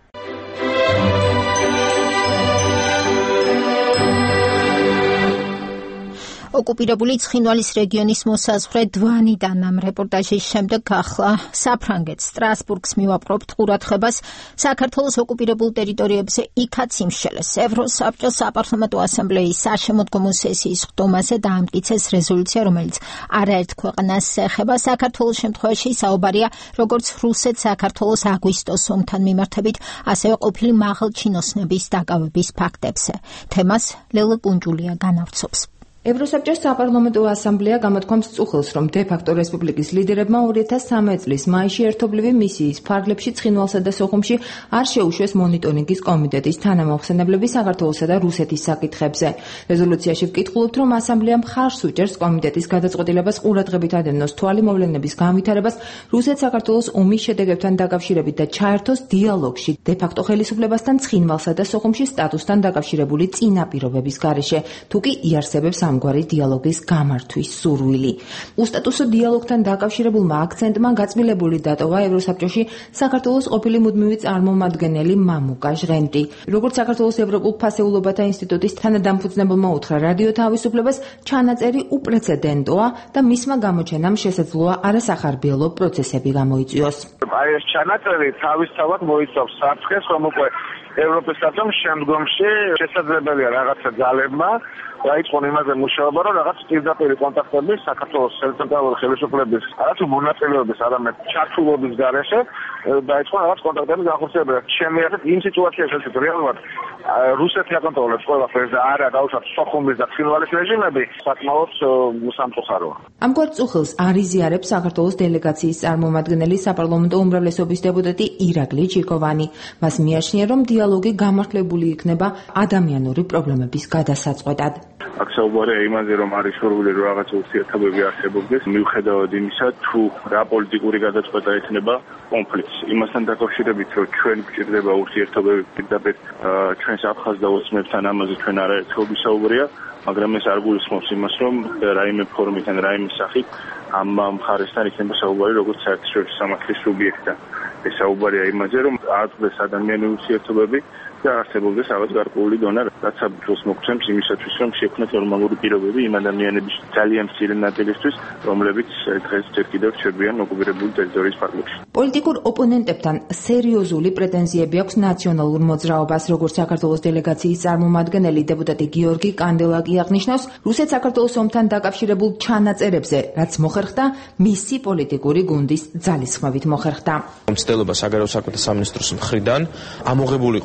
ოკუპირებული ცხინვალის რეგიონის მოსაზღვრე დვანიდან ამ რეპორტაჟის შემდეგ ახლა საფრანგეთს სტრასბურგს მივაპყრობთ ყურადღებას საქართველოს ოკუპირებულ ტერიტორიებზე იქაც იმშელეს ევროსაბჭოს საპარლამენტო ასამბლეის საშემოდგომო სესიის ხდომაზე დაამტკიცეს რეზოლუცია, რომელიც არაერთ ქვეყანას ეხება. საქართველოს შემთხვევაში საუბარია როგორც რუსეთ-საქართველოს აგვისტოს ომთან მიმართებით, ასევე ყოფილი მაღალჩინოსნების დაკავების ფაქტებზე. თემას ლელა კუნჯულია განავრცობს. ევროსაბჭოს საპარლამენტო ასამბლეა გამოთქვამს წუხილს, რომ დე-ფაქტო რესპუბლიკის ლიდერებმა ორი ათას სამი წლის მაისში ერთობლივი მისიის ფარგლებში ცხინვალსა და სოხუმში არ შეუშვეს მონიტორინგის კომიტეტის თანამოხსენებლები საქართველოსა და რუსეთის საკითხებზე. რეზოლუციაში ვკითხულობთ, რომ ასამბლეა მხარს უჭერს კომიტეტის გადაწყვეტილებას ყურადღებით ადევნოს თვალი მოვლენების განვითარებას რუსეთ-საქართველოს ომის შედეგებთან დაკავშირებით და ჩაერთოს დიალოგში დე-ფაქტო ხელისუფლებასთან ცხინვალსა და სოხუმში სტატუსთან დაკავშირებული წინაპირობების გარეშე, თუ კი იარსებებს ამგვარი დიალოგის გამართვის სურვილი. უსტატუსო დიალოგთან დაკავშირებულმა აქცენტმა გაწმილებული დატოვა ევროსაბჭოში საქართველოს ყოფილი მუდმივი წარმომადგენელი მამუკა ჟღენტი. როგორც საქართველოს ევროპულ ფასეულობათა ინსტიტუტის თანადამფუძნებელმა უთხრა რადიო თავისუფლებას, ჩანაწერი უპრეცედენტოა და მისმა გამოჩენამ შესაძლოა არასახარბიელო პროცესები გამოიწვიოს. აი ეს ჩანაწერი თავისთავად მოიცავს საფრთხეს, რომ უკვე ევროპისათვის შემდგომში შესაძლებელია რაღაცა ძალებმა დაიწყონ იმაზე მუშაობა, რომ რაღაც პირდაპირ კონტაქტები საქართველოს ცენტრალური ხელისუფლების არათუ მონაწილეობის, არამედ ჩართულობის გარეშე დაიწყონ რაღაც კონტაქტების განხორციელება. ჩემი აზრით, იმ სიტუაციაში, რომ რეალურად რუსეთი აკონტროლებს ყველაფერს და არა დაუშვათ სოხუმის და ცხინვალის რეჟიმები, საკმაოდ სამწუხაროა. ამგვარ წუხილს არ იზიარებს საქართველოს დელეგაციის წარმომადგენელი საპარლამენტო უმრავლესობის დეპუტატი ირაკლი ჩიკოვანი. მას მიაჩნია, რომ დიალოგი გამართლებული იქნება ადამიანური პრობლემების გადასაწყვეტად. აქ საუბარია იმაზე, რომ არის სურვილი რომ რაღაც ურთიერთობები არსებობდეს, მიუხედავად იმისა, თუ რა პოლიტიკური გადაწყვეტა ექნება კონფლიქტს. იმასთან დაკავშირებით, რომ ჩვენ გვჭირდება ურთიერთობები პირდაპირ ჩვენს აფხაზ და ოცნებთან, ამაზე ჩვენ არაერთხელ ვისაუბრია, მაგრამ ეს არ გულისხმობს იმას, რომ რაიმე ფორმით ან რაიმე სახით ამ მხარესთან იქნება საუბარი როგორც საერთაშორისო სამართლის სუბიექტთან. ეს საუბარია იმაზე, რომ აწყდეს ადამიანური ურთიერთობები და არსებობდეს რაღაც გარკვეული დონა, რაც საფუძველს მოგცემს იმისათვის, რომ შექმნათ ნორმალური პირობები იმ ადამიანების ძალიან მცირე ნაწილისთვის, რომლებიც დღეს ჯერ კიდევ რჩებიან ოკუპირებული ტერიტორიის ფარგლებში. პოლიტიკურ ოპონენტებთან სერიოზული პრეტენზიები აქვს ნაციონალურ მოძრაობას, როგორც საქართველოს დელეგაციის წარმომადგენელი დეპუტატი გიორგი კანდელაკი აღნიშნავს, რუსეთ-საქართველოს ომთან დაკავშირებულ ჩანაწერებზე, რაც მოხერხდა მისი პოლიტიკური გუნდის ძალისხმევით მოხერხდა. მცდელობა საგარეო საქმეთა სამინისტროს მხრიდან ამოღებული იყო დოკუმენტი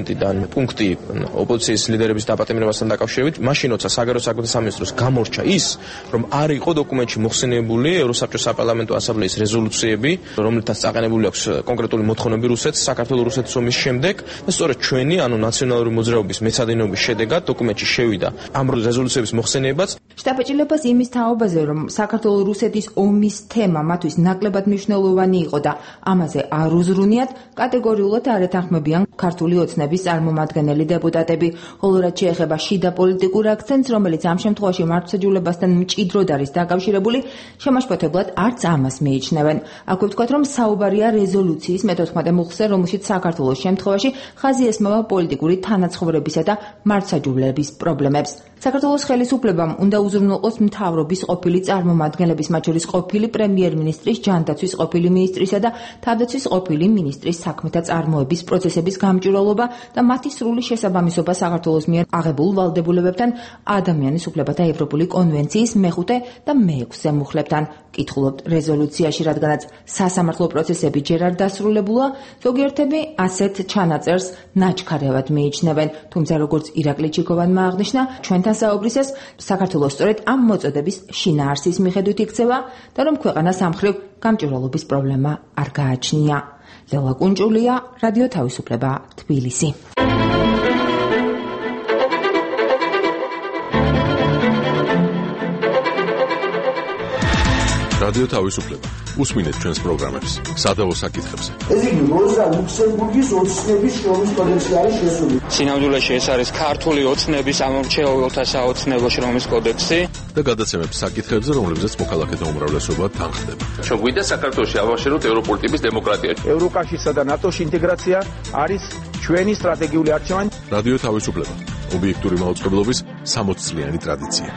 კომიტეტიდან პუნქტი ოპოზიციის ლიდერების დაპატიმრებასთან დაკავშირებით, მაშინ როცა საგარეო საქმეთა სამინისტროს გამორჩა ის, რომ არ იყო დოკუმენტში მოხსენებული ევროსაბჭოს საპარლამენტო ასამბლეის რეზოლუციები, რომლითაც წაყენებული აქვს კონკრეტული მოთხოვნები რუსეთს, საქართველოს რუსეთის ომის შემდეგ და სწორედ ჩვენი, ანუ ნაციონალური მოძრაობის მეცადინეობის შედეგად დოკუმენტში შევიდა ამ რეზოლუციების მოხსენებაც. შტაბ-ჭირებას იმის თაობაზე, რომ საქართველოს რუსეთის ომის თემა მათთვის ნაკლებად მნიშვნელოვანი იყო და ამაზე არ უზრუნიათ, კატეგორიულად არ ეთანხმებიან ქართული ოცნების წარმომადგენელი დეპუტატები, ხოლო რაც შეეხება შიდა პოლიტიკურ აქცენტს, რომელიც ამ შემთხვევაში მართლმსაჯულებასთან მჭიდროდ არის დაკავშირებული, შემაშფოთებლად არც ამას მიიჩნევენ. აქვე ვთქვათ, რომ საუბარია რეზოლუციის მეთოთხმეტე მუხლზე, რომელშიც საქართველოს შემთხვევაში ხაზი ესმევა პოლიტიკური თანაცხოვრებისა და მართლმსაჯულების პრობლემებს. საქართველოს ხელისუფლებამ უნდა უზრუნველყოს მთავრობის ყოფილი წარმომადგენლების, მათ შორის ყოფილი პრემიერ-მინისტრის, ჯანდაცვის ყოფილი მინისტრისა და თავდაცვის ყოფილი მინისტრის საქმეთა წარმოების პროცესების გამჭვირვალობა და მათი სრული შესაბამისობა საქართველოს მიერ აღებულ ვალდებულებებთან ადამიანის უფლებათა ევროპული კონვენციის მეხუთე და მეექვსე მუხლებთან. კითხულობთ რეზოლუციაში, რადგანაც სასამართლო პროცესები ჯერ არ დასრულებულა, ზოგიერთები ასეთ ჩანაწერს ნაჩქარევად მიიჩნევენ, თუმცა როგორც ირაკლი ჩიკოვანმა აღნიშნა, ჩვენთან საუბრისას საქართველოს სწორედ ამ მოწოდების შინაარსის მიხედვით იქცევა და რომ ქვეყანას ამ მხრივ გამჭვირვალობის პრობლემა არ გააჩნია. ლელა კუნჭულია, რადიო თავისუფლება, თბილისი. რადიო თავისუფლება. უსმინეთ ჩვენს პროგრამებს. სადავო საკითხებზე. ეს იგი როზა ლუქსემბურგის ოცნების შრომის კოდექსი არის შესული. სინამდვილეში ეს არის ქართული ოცნების ამორჩეულთა საოცნებო შრომის კოდექსი და გადაცემებს საკითხებზე, რომლებზეც მოქალაქეთა უმრავლესობა თანხდება. ჩვენ გვინდა საქართველოში ავაშეროთ ევროპული ტიპის დემოკრატია. ევროკავშირსა და ნატოში ინტეგრაცია არის ჩვენი სტრატეგიული არჩევანი. რადიო თავისუფლება. ობიექტური მაუწყებლობის სამოცი წლიანი ტრადიცია.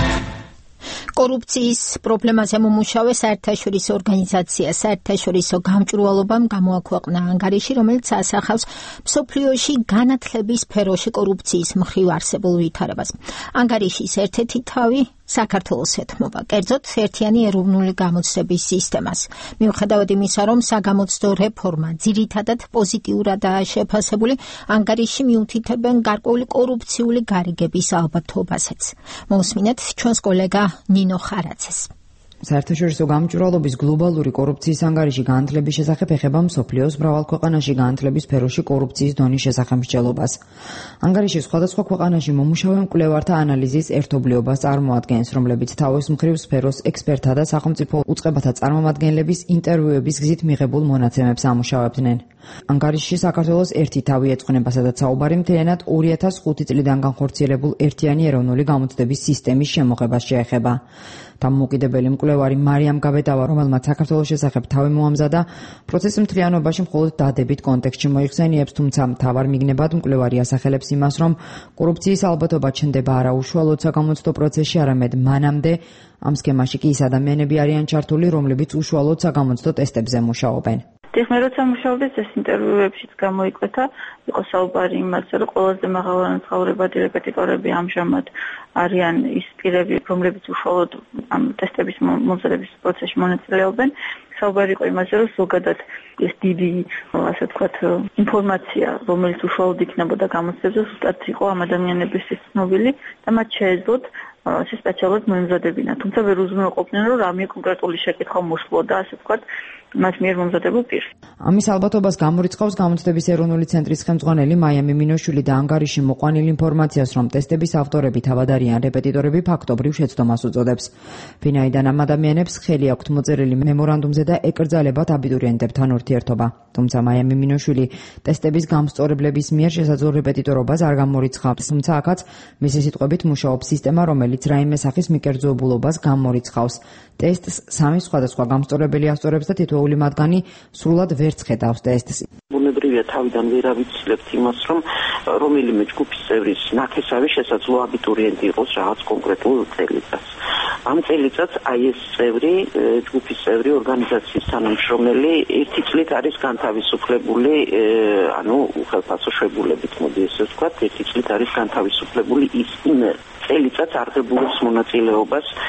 კორუფციის პრობლემაზე მომუშავე საერთაშორისო ორგანიზაცია საერთაშორისო გამჭვირვალობამ გამოაქვეყნა ანგარიში, რომელიც ასახავს მსოფლიოში განათლების სფეროში კორუფციის მხრივ არსებულ ვითარებას. ანგარიშის ერთ-ერთი თავი საქართველოს ეთმობა, კერძოდ ერთიანი ეროვნული გამოცდების სისტემას. მიუხედავად იმისა, რომ საგამოცდო რეფორმა ძირითადად პოზიტიურადაა შეფასებული, ანგარიში მიუთითებენ გარკვეული კორუფციული გარიგების ალბათობასაც. მოусმინეთ ჩვენს კოლეგა ნინო ხარაძეს. საერთაშორისო გამჭვირვალობის გლობალური კორუფციის ანგარიში განათლების შესახებ ეხება მსოფლიოს მრავალ ქვეყანაში განათლების სფეროში კორუფციის დონის შესახებ მსჯელობას. ანგარიში სხვადასხვა ქვეყანაში მომუშავე მკვლევართა ანალიზის ერთობლიობას წარმოადგენს, რომლებიც თავის მხრივ სფეროს ექსპერტთა და სახელმწიფო უწყებათა წარმომადგენლების ინტერვიუების გზით მიღებულ მონაცემებს ამუშავებდნენ. ანგარიშში საქართველოს ერთი თავი ეძღვნება, სადაც საუბარი მთლიანად ორი ათას ხუთი წლიდან განხორციელებულ ერთიანი ეროვნული გამოცდების სისტემის შემოღებას შეეხება. დამოუკიდებელი მკვლევარი მარიამ გაბედავა, რომელმაც საქართველოს შესახებ თავი მოამზადა, პროცესის მთლიანობაში მხოლოდ დადებით კონტექსტში მოიხსენიებს, თუმცა მთავარ მიგნებად მკვლევარი ასახელებს იმას, რომ კორუფციის ალბათობა ჩნდება არა უშუალოდ საგამოცდო პროცესში, არამედ მანამდე. ამ სქემაში კი ის ადამიანები არიან ჩართული, რომლებიც უშუალოდ საგამოცდო ტესტებზე მუშაობენ. თიხმე როცა მუშაობდით ეს ინტერვიუებშიც გამოიკვეთა, იყო საუბარი იმაზე, რომ ყველაზე მაღალანაცხოვრებადი რეპეტიტორები ამჟამად არიან ის პირები, რომლებიც უშუალოდ ამ ტესტების მომზადების პროცესში მონაწილეობენ. საუბარი იყო იმაზე, რომ ზოგადად ეს დიდი, ასე ვთქვათ, ინფორმაცია, რომელიც უშუალოდ იქნებოდა გამოცდებზე, ზუსტად იყო ამ ადამიანების ცნობილი და მათ შეეძლოთ ასე სპეციალურად მოემზადებინა. თუმცა ვერ უზრუნველყოფდნენ, რომ რამე კონკრეტული შეკითხვა მოსვლოდა, ასე ვთქვათ, მას მიერ მომზადებულ პირს. ამის ალბათობას გამორიცხავს გამოცდების ეროვნული ცენტრის ხელმძღვანელი მაია მიმინოშვილი და ანგარიში მოყვანილ ინფორმაციას, რომ ტესტების ავტორები თავად არიან რეპეტიტორები, ფაქტობრივ შეცდომას უწოდებს. ვინაიდან ამ ადამიანებს ხელი აქვთ მოწერილი მემორანდუმზე და ეკრძალებათ აბიტურიენტებთან ურთიერთობა. თუმცა მაია მიმინოშვილი ტესტების გამსწორებლების მიერ შესაძლო რეპეტიტორობას არ გამორიცხავს, თუმცა აქაც მისი სიტყვებით მუშაობს სისტემა, რომელიც რაიმე სახის მიკერძოებულობას გამორიცხავს. ტესტს სამი სხვადასხვა გამსწორებელი ასწორებს და თითოეული მათგანი სრულად ვერც ხედავს ტესტს. ბუნებრივია თავიდან ვერ ავიცილებთ იმას, რომ რომელიმე ჯგუფის წევრის ნათესავი შესაძლო აბიტურიენტი იყოს რაღაც კონკრეტულ წელიწადს. ამ წელიწადს აი ეს წევრი, ჯგუფის წევრი, ორგანიზაციის თანამშრომელი ერთი წლით არის განთავისუფლებული, ანუ ხელფასო შებულებით, მოდი ესე ვთქვათ, ერთი წლით არის განთავისუფლებული ის იმ წელიწადს არღებულობს მონაწილეობას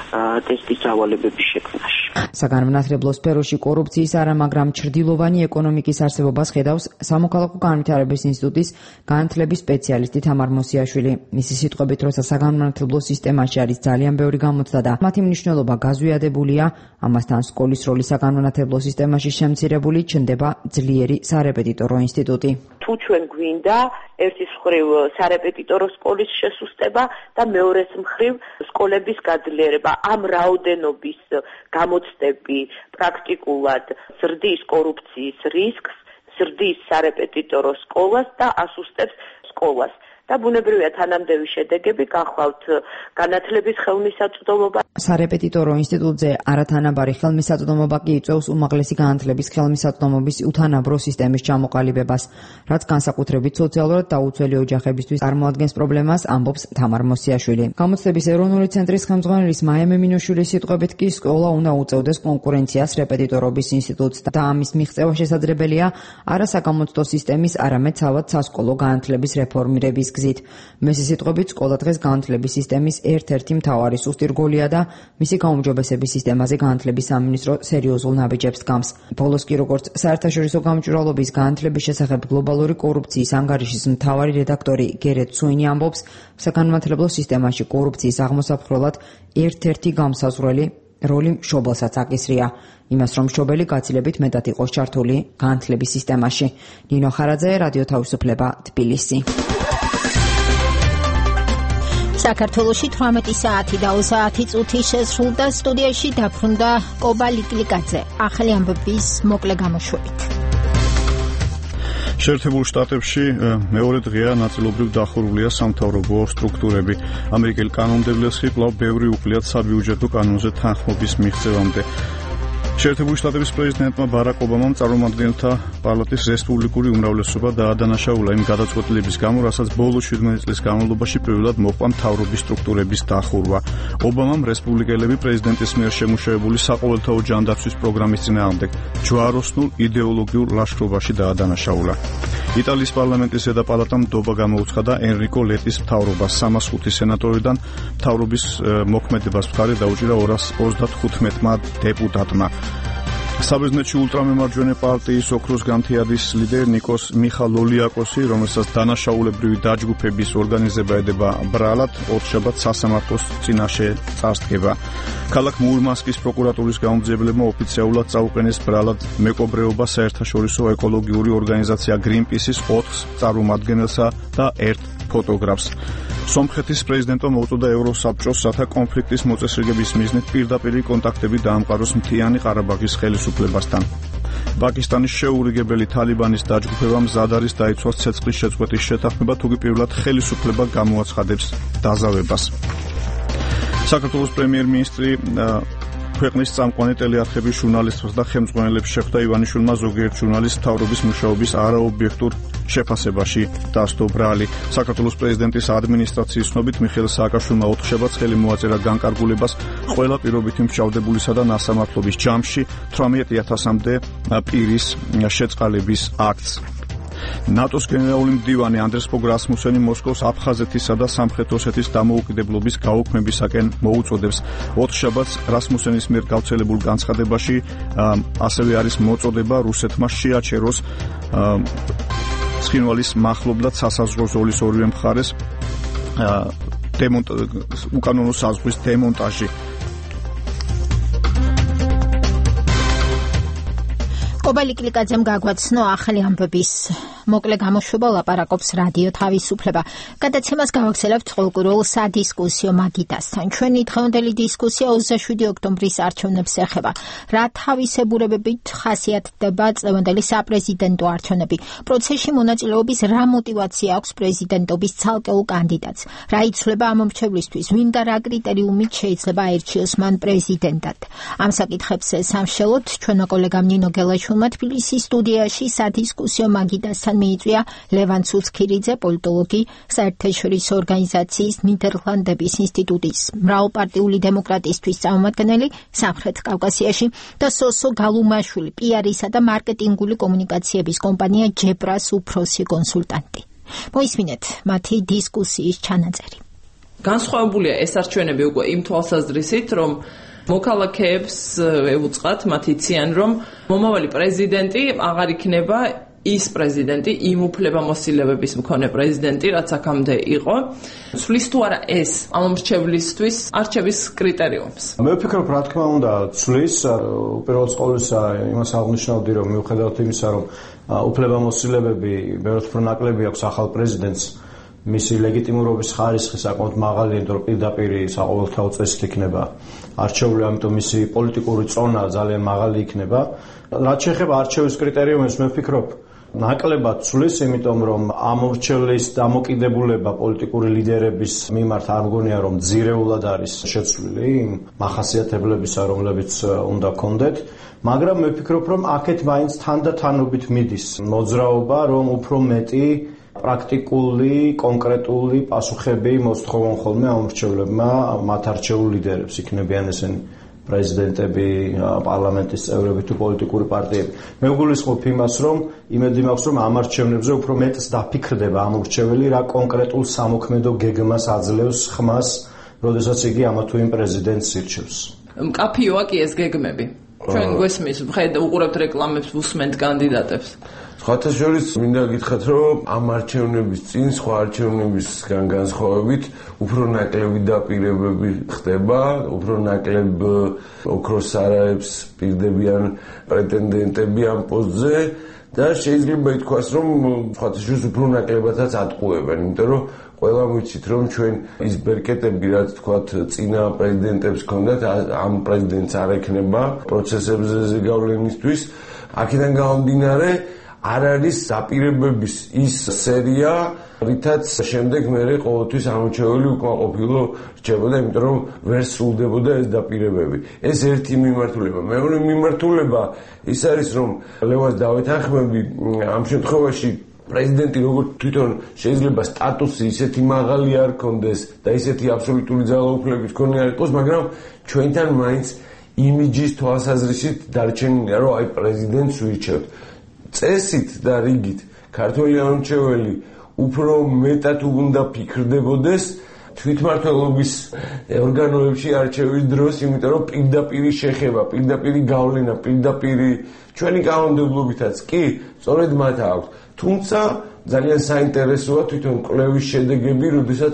ტესტის ძალებების შექმნაში. საგანმანათლებლო სფეროში კორუფციის არა, მაგრამ ჩრდილოვანი ეკონომიკის არსებობას ხედავს სამოქალაქო განვითარების ინსტიტუტის განათლების სპეციალისტი თამარ მოსიაშვილი. მისი სიტყვებით, როცა საგანმანათლებლო სისტემაში არის ძალიან ბევრი გამოცდა და მათი მნიშვნელობა გაზვიადებულია, ამასთან სკოლის როლი საგანმანათლებლო სისტემაში შემცირებული, ჩნდება ძლიერი სარეპეტიტორო ინსტიტუტი. თუ ჩვენ გვინდა ერთის მხრივ სარეპეტიტორო სკოლის შესუსტება და მეორეს მხრივ სკოლების გაძლიერება, ამ რაოდენობის გამოცდები პრაქტიკულად ზრდის კორუფციის რისკს, ზრდის სარეპეტიტორო სკოლას და ასუსტებს სკოლას. და ბუნებრივია თანამდები შედეგები გახლავთ განათლების ხელმისაწვდომობა. სარეპეტიტორო ინსტიტუტზე არათანაბარი ხელმისაწვდომობა კი იწვევს უმაღლესი განათლების ხელმისაწვდომობის უთანაბრო სისტემის ჩამოყალიბებას, რაც განსაკუთრებით სოციალურად დაუცველი ოჯახებისთვის წარმოადგენს პრობლემას, ამბობს თამარ მოსიაშვილი. გამოცდების ეროვნული ცენტრის ხელმძღვანელის მაია მემინოშვილის სიტყვებით კი სკოლა უნდა უწევდეს კონკურენციას რეპეტიტორობის ინსტიტუტს და ამის მიღწევა შესაძლებელია არასაგამოცდო სისტემის, არამედ თავად სასკოლო განათლების რეფორმირების გზით. მესის სიტყვებით, სკოლა დღეს განათლების სისტემის ერთ-ერთი მთავარი სუსტი რგოლია და მისი გაუმჯობესების სისტემაზე განათლების სამინისტრო სერიოზულ ნაბიჯებს დგამს. ბოლოს კი როგორც საერთაშორისო გამჭვირვალობის განათლების შესახებ გლობალური კორუფციის ანგარიშის მთავარი რედაქტორი გერეთ სუინი ამბობს, საგანმანათლებლო სისტემაში კორუფციის აღმოსაფხრელად ერთ-ერთი გამსაზღვრელი როლი მშობელსაც აკისრია. იმას, რომ მშობელი გაცილებით მეტად იყოს ჩართული განათლების სისტემაში. ნინო ხარაძე, რადიო თავისუფლება, თბილისი. საქართველოში თვრამეტი საათი და ოცდაათი წუთი შესრულდა. სტუდიაში დაბრუნდა კობა ლიკლიკაძე. ახალი ამბების მოკლე გამოშვებით. შეერთებულ შტატებში მეორე დღეა ნაწილობრივ დახურულია სამთავრობო სტრუქტურები. ამერიკელ კანონმდებლებს კი კვლავ ბევრი უყლიათ საბიუჯეტო კანონზე თანხმობის მიღწევამდე. შეერთებული შტატების პრეზიდენტმა ბარაკ ობამამ წარმომადგენელთა პალატის რესპუბლიკური უმრავლესობა დაადანაშაულა იმ გადაწყვეტილების გამო, რასაც ბოლო შვიდმეტი წლის განმავლობაში პირველად მოჰყვა მთავრობის სტრუქტურების დახურვა. ობამამ რესპუბლიკელები პრეზიდენტის მიერ შემუშავებული საყოველთაო ჯანდაცვის პროგრამის წინააღმდეგ ჯვაროსნულ იდეოლოგიურ ლაშქრობაში დაადანაშაულა. იტალიის პარლამენტის ზედა პალატამ ნდობა გამოუცხადა ენრიკო ლეტის მთავრობას. სამას ხუთი სენატორიდან მთავრობის მოქმედებას მხარი დაუჭირა ორას ოცდათხუთმეტმა დეპუტატმა. საბერძნეთში ულტრამემარჯვენე პარტიის ოქროს განთიადის ლიდერი ნიკოს მიხალოლიაკოსი, რომელსაც დანაშაულებრივი დაჯგუფების ორგანიზება ედება ბრალად, ორშაბათ სასამართლოს წინაშე წარსდგება. ქალაქ მურმანსკის პროკურატურის გამომძიებლებმა ოფიციალურად წაუყენეს ბრალად მეკობრეობა საერთაშორისო ეკოლოგიური ორგანიზაცია გრინპისის ოთხ წარმომადგენელსა და ერთ ფოტოგრაფს. სომხეთის პრეზიდენტმა მოუწოდა ევროსაბჭოს, რათა კონფლიქტის მოწესრიგების მიზნით პირდაპირი კონტაქტები დაამყაროს მთიანი ყარაბაღის ხელისუფლებასთან. პაკისტანის შეურიგებელი თალიბანის დაჯგუფებამ მზად არის დაიცვას ცეცხლის შეწყვეტის შეთანხმება, თუ კი პირველად ხელისუფლება გამოაცხადებს დაზავებას. საქართველოს პრემიერ-მინისტრი ქვეყნის წამყვანი ტელეარხების ჟურნალისტებს და ხელმძღვანელებს შეხვდა. ივანიშვილმა ზოგიერთ ჟურნალისტს მთავრობის მუშაობის არაობიექტურ შეფასებაში დასდო ბრალი. საქართველოს პრეზიდენტის ადმინისტრაციის ცნობით მიხეილ სააკაშვილმა ოთხშაბათს ხელი მოაწერა განკარგულებას ყველა პირობითი მსჯავრდებულისა და ნასამართლობის ჯამში თვრამეტი ათასამდე პირის შეწყალების აქტს. ნატოს გენერალური მდივანი ანდრეს ფოგ რასმუსენი მოსკოვს აფხაზეთისა და სამხრეთ ოსეთის დამოუკიდებლობის გაუქმებისაკენ მოუწოდებს. ოთხშაბათს რასმუსენის მიერ გავრცელებულ განცხადებაში ასევე არის მოწოდება რუსეთმა შეაჩეროს ცხინვალის მახლობლად სასაზღვრო ზოლის ორივე მხარეს უკანონო საზღვრის დემონტაჟი. კობა ლიკლიკაძემ გაგვაცნო ახალი ამბების მოკლე გამოშვება, ლაპარაკობს რადიო თავისუფლება. გადაცემას გავაგზავნებთ ყოველკვირეულ სადისკუსიო მაგიდასთან. ჩვენი დღევანდელი დისკუსია ოცდაშვიდი ოქტომბრის არჩევნებს ეხება. რა თავისებურებებით ხასიათდება წლევანდელი საპრეზიდენტო არჩევნები? პროცესში მონაწილეობის რა მოტივაცია აქვს პრეზიდენტობის ცალკეულ კანდიდატს? რა იცვლება ამ მრჩევლისთვის? ვინ და რა კრიტერიუმით შეიძლება აერჩიოს მან პრეზიდენტად? ამ საკითხებს სამშელოდ ჩვენმა კოლეგამ ნინო გელაშვილმა თბილისის სტუდიაში სადისკუსიო მაგიდასთან მიიწვია ლევან ცუცქირიძე, პოლიტოლოგი, საერთაშორისო ორგანიზაციის ნიდერლანდების ინსტიტუტის მრავალპარტიული დემოკრატისთვის წარმომადგენელი სამხრეთ კავკასიაში და სოსო გალუმაშვილი, პიარისა და მარკეტინგული კომუნიკაციების კომპანია ჯებრას უფროსი კონსულტანტი. მოისმინეთ მათი დისკუსიის ჩანაწერი. განსხვავებულია ეს არჩევნები უკვე იმ თვალსაზრისით, რომ მოქალაქეებს ეუწყათ, მათ იციან, რომ მომავალი პრეზიდენტი აღარ იქნება ის პრეზიდენტი, იმ უფლებამოსილებების მქონე პრეზიდენტი, რაც აქამდე იყო. ცვლის თუ არა ეს ამომრჩევლისთვის არჩევის კრიტერიუმს? მე ვფიქრობ, რა თქმა უნდა, ცვლის. უპირველეს ყოვლისა იმას აღნიშნავდი, რომ მიუხედავად იმისა, რომ უფლებამოსილებები ბევრად უფრო ნაკლები აქვს ახალ პრეზიდენტს, მისი ლეგიტიმურობის ხარისხი საკმაოდ მაღალი, იმიტომ რომ პირდაპირ საყოველთაო წესით იქნება არჩეული, ამიტომ მისი პოლიტიკური წონა ძალიან მაღალი იქნება. რაც შეეხება არჩევის კრიტერიუმებს, მე ვფიქრობ, ნაკლებად ცვლის, იმიტომ რომ ამორჩევლის დამოკიდებულება პოლიტიკური ლიდერების მიმართ არ მგონია, რომ ძირეულად არის შეცვლილი იმ მახასიათებლებისა, რომლებიც უნდა გქონდეთ, მაგრამ მე ვფიქრობ, რომ აქეთ მაინც თანდათანობით მიდის მოძრაობა, რომ უფრო მეტი პრაქტიკული, კონკრეტული პასუხები მოსთხოვონ ხოლმე ამორჩევლებმა მათ არჩეულ ლიდერებს, იქნებიან ესენი პრეზიდენტები, პარლამენტის წევრები თუ პოლიტიკური პარტიები. მე ვგულისხმობ იმას, რომ იმედი მაქვს, რომ ამ არჩევნებზე უფრო მეტს დაფიქრდება ამორჩეველი, რა კონკრეტულ სამოქმედო გეგმას აძლევს ხმას, როდესაც იგი ამა თუ იმ პრეზიდენტს ირჩევს. მკაფიოა კი ეს გეგმები. ჩვენ გვესმის, ხედავთ, უყურებთ რეკლამებს, უსმენთ კანდიდატებს. სხვათა შორის მინდა გითხრათ, რომ ამ არჩევნების წინ სხვა არჩევნებისგან განსხვავებით უფრო ნაკლები დაპირებები ხდება, უფრო ნაკლებ ოქროს სარაებს პირდებიან პრეტენდენტები ამ პოსტზე და შეიძლება ითქვას, რომ სხვათა შორის უფრო ნაკლებადაც ატყუებენ, იმიტომ რომ ყველა ვიცით, რომ ჩვენ ის ბერკეტები, რაც თქვათ, წინა პრეზიდენტებს ჰქონდათ, ამ პრეზიდენტს არ ექნება პროცესებზე ზეგავლენისთვის, აქედან გამომდინარე არ არის დაპირებების ის სერია, რითაც შემდეგ მერე ყოველთვის ამორჩეველი უკმაყოფილო რჩებოდა, იმიტომ რომ ვერ სრულდებოდა ეს დაპირებები. ეს ერთი მიმართულება. მეორე მიმართულება ის არის, რომ ლევას დავეთანხმები ამ შემთხვევაში პრეზიდენტი როგორც თვითონ შეიძლება სტატუსი ისეთი მაღალი არ ქონდეს და ისეთი აბსოლუტური ძალაუფლების მქონე არ იყოს, მაგრამ ჩვენთან მაინც იმიჯის თვალსაზრისით დარჩენილია, რომ აი პრეზიდენტს ვირჩევთ. წესით და რიგით ქართველი ამორჩეველი უფრო მეტად უნდა ფიქრდებოდეს თვითმმართველობის ორგანოებში არჩევის დროს, იმიტომ რომ პირდაპირი შეხება, პირდაპირი გავლენა, პირდაპირი ჩვენი კანონმდებლობითაც კი სწორედ მათ აქვს. თუმცა ძალიან საინტერესოა თვითონ კვლევის შედეგები, როდესაც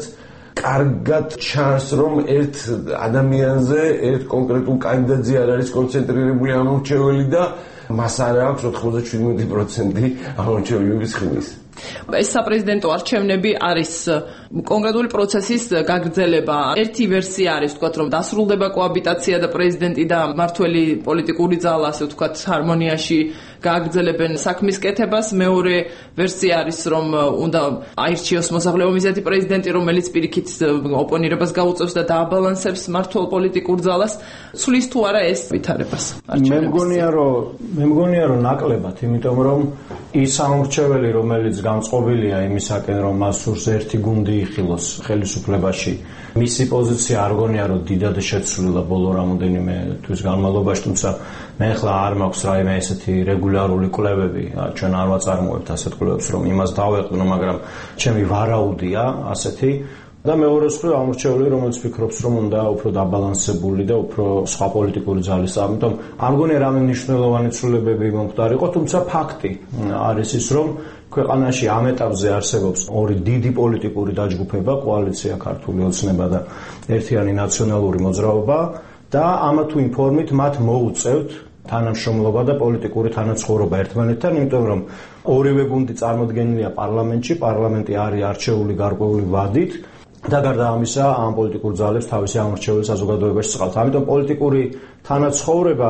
კარგად ჩანს, რომ ერთ ადამიანზე, ერთ კონკრეტულ კანდიდატზე არ არის კონცენტრირებული ამორჩეველი და მას არ აქვს ოთხმოცდაშვიდმეტი პროცენტი ამორჩევლების ხმის. ეს საპრეზიდენტო არჩევნები არის კონკრეტული პროცესის გაგრძელება. ერთი ვერსია არის, ვთქვათ, რომ დასრულდება კოაბიტაცია და პრეზიდენტი და მმართველი პოლიტიკური ძალა, ასე ვთქვათ, ჰარმონიაში გააგრძელებენ საქმის კეთებას. მეორე ვერსია არის, რომ უნდა აირჩიოს მოსახლეობა მიზეთი პრეზიდენტი, რომელიც პირიქით ოპონირებას გაუწევს და დააბალანსებს მმართველ პოლიტიკურ ძალას. ცვლის თუ არა ეს ვითარებას? მე მგონია, რომ მე მგონია, რომ ნაკლებად, იმიტომ რომ ის ამორჩეველი, რომელიც გამწყობილია იმისაკენ, რომ მას სურს ერთი გუნდი იხილოს ხელისუფლებაში. მისი პოზიცია არ გონია, რომ დიდად შეცვლილა ბოლო რამოდენიმე თვის განმავლობაში, თუმცა მე ახლა არ მაქვს რაიმე ესეთი რეგულარული კვლევები, ჩვენ არ ვაწარმოებთ ასეთ კვლევებს, რომ იმას დავეყნო, მაგრამ ჩემი ვარაუდია ასეთი. და მეორე მხრივ ამორჩეველი, რომელიც ფიქრობს, რომ უნდა უფრო დაბალანსებული და უფრო სხვა პოლიტიკური ძალის, ამიტომ არ მგონია რამე მნიშვნელოვანი ცვლილებები მომხდარიყო, თუმცა ფაქტი არის ის, რომ ქვეყანაში ამ ეტაპზე არსებობს ორი დიდი პოლიტიკური დაჯგუფება, კოალიცია ქართული ოცნება და ერთიანი ნაციონალური მოძრაობა და ამა თუ იმ ფორმით მათ მოუწევთ თანამშრომლობა და პოლიტიკური თანაცხოვრობა ერთმანეთთან, იმიტომ რომ ორივე გუნდი წარმოდგენილია პარლამენტში, პარლამენტი არის არჩეული გარკვეული ვადით და გარდა ამისა ამ პოლიტიკურ ძალებს თავისი ამორჩეველი საზოგადოებაში წყალთ. ამიტომ პოლიტიკური თანაცხოვრება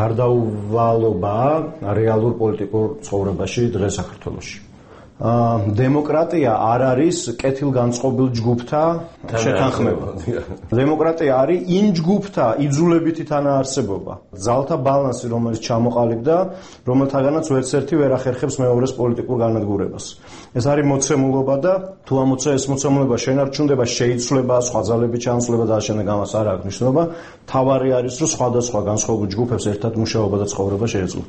გარდაუვალობაა რეალურ პოლიტიკურ ცხოვრებაში დღეს საქართველოში. დემოკრატია არ არის კეთილგანწყობილ ჯგუფთა შეთანხმება. დემოკრატია არის იმ ჯგუფთა იძულებითი თანაარსებობა, ძალთა ბალანსი, რომელიც ჩამოყალიბდა, რომელთაგანაც ერთ-ერთი ვერ ახერხებს მეორეს პოლიტიკურ განადგურებას. ეს არის მოცემულობა და თუ ამოცა ეს მოცემულობა შენარჩუნდება, შეიცვლება, სხვა ძალები ჩამოსვლება და ამას ამას არ აქვს მნიშვნელობა. თავარი არის, რომ სხვადასხვა განსხვავებულ ჯგუფებს ერთად მუშაობა და ცხოვრება შეეძლოთ.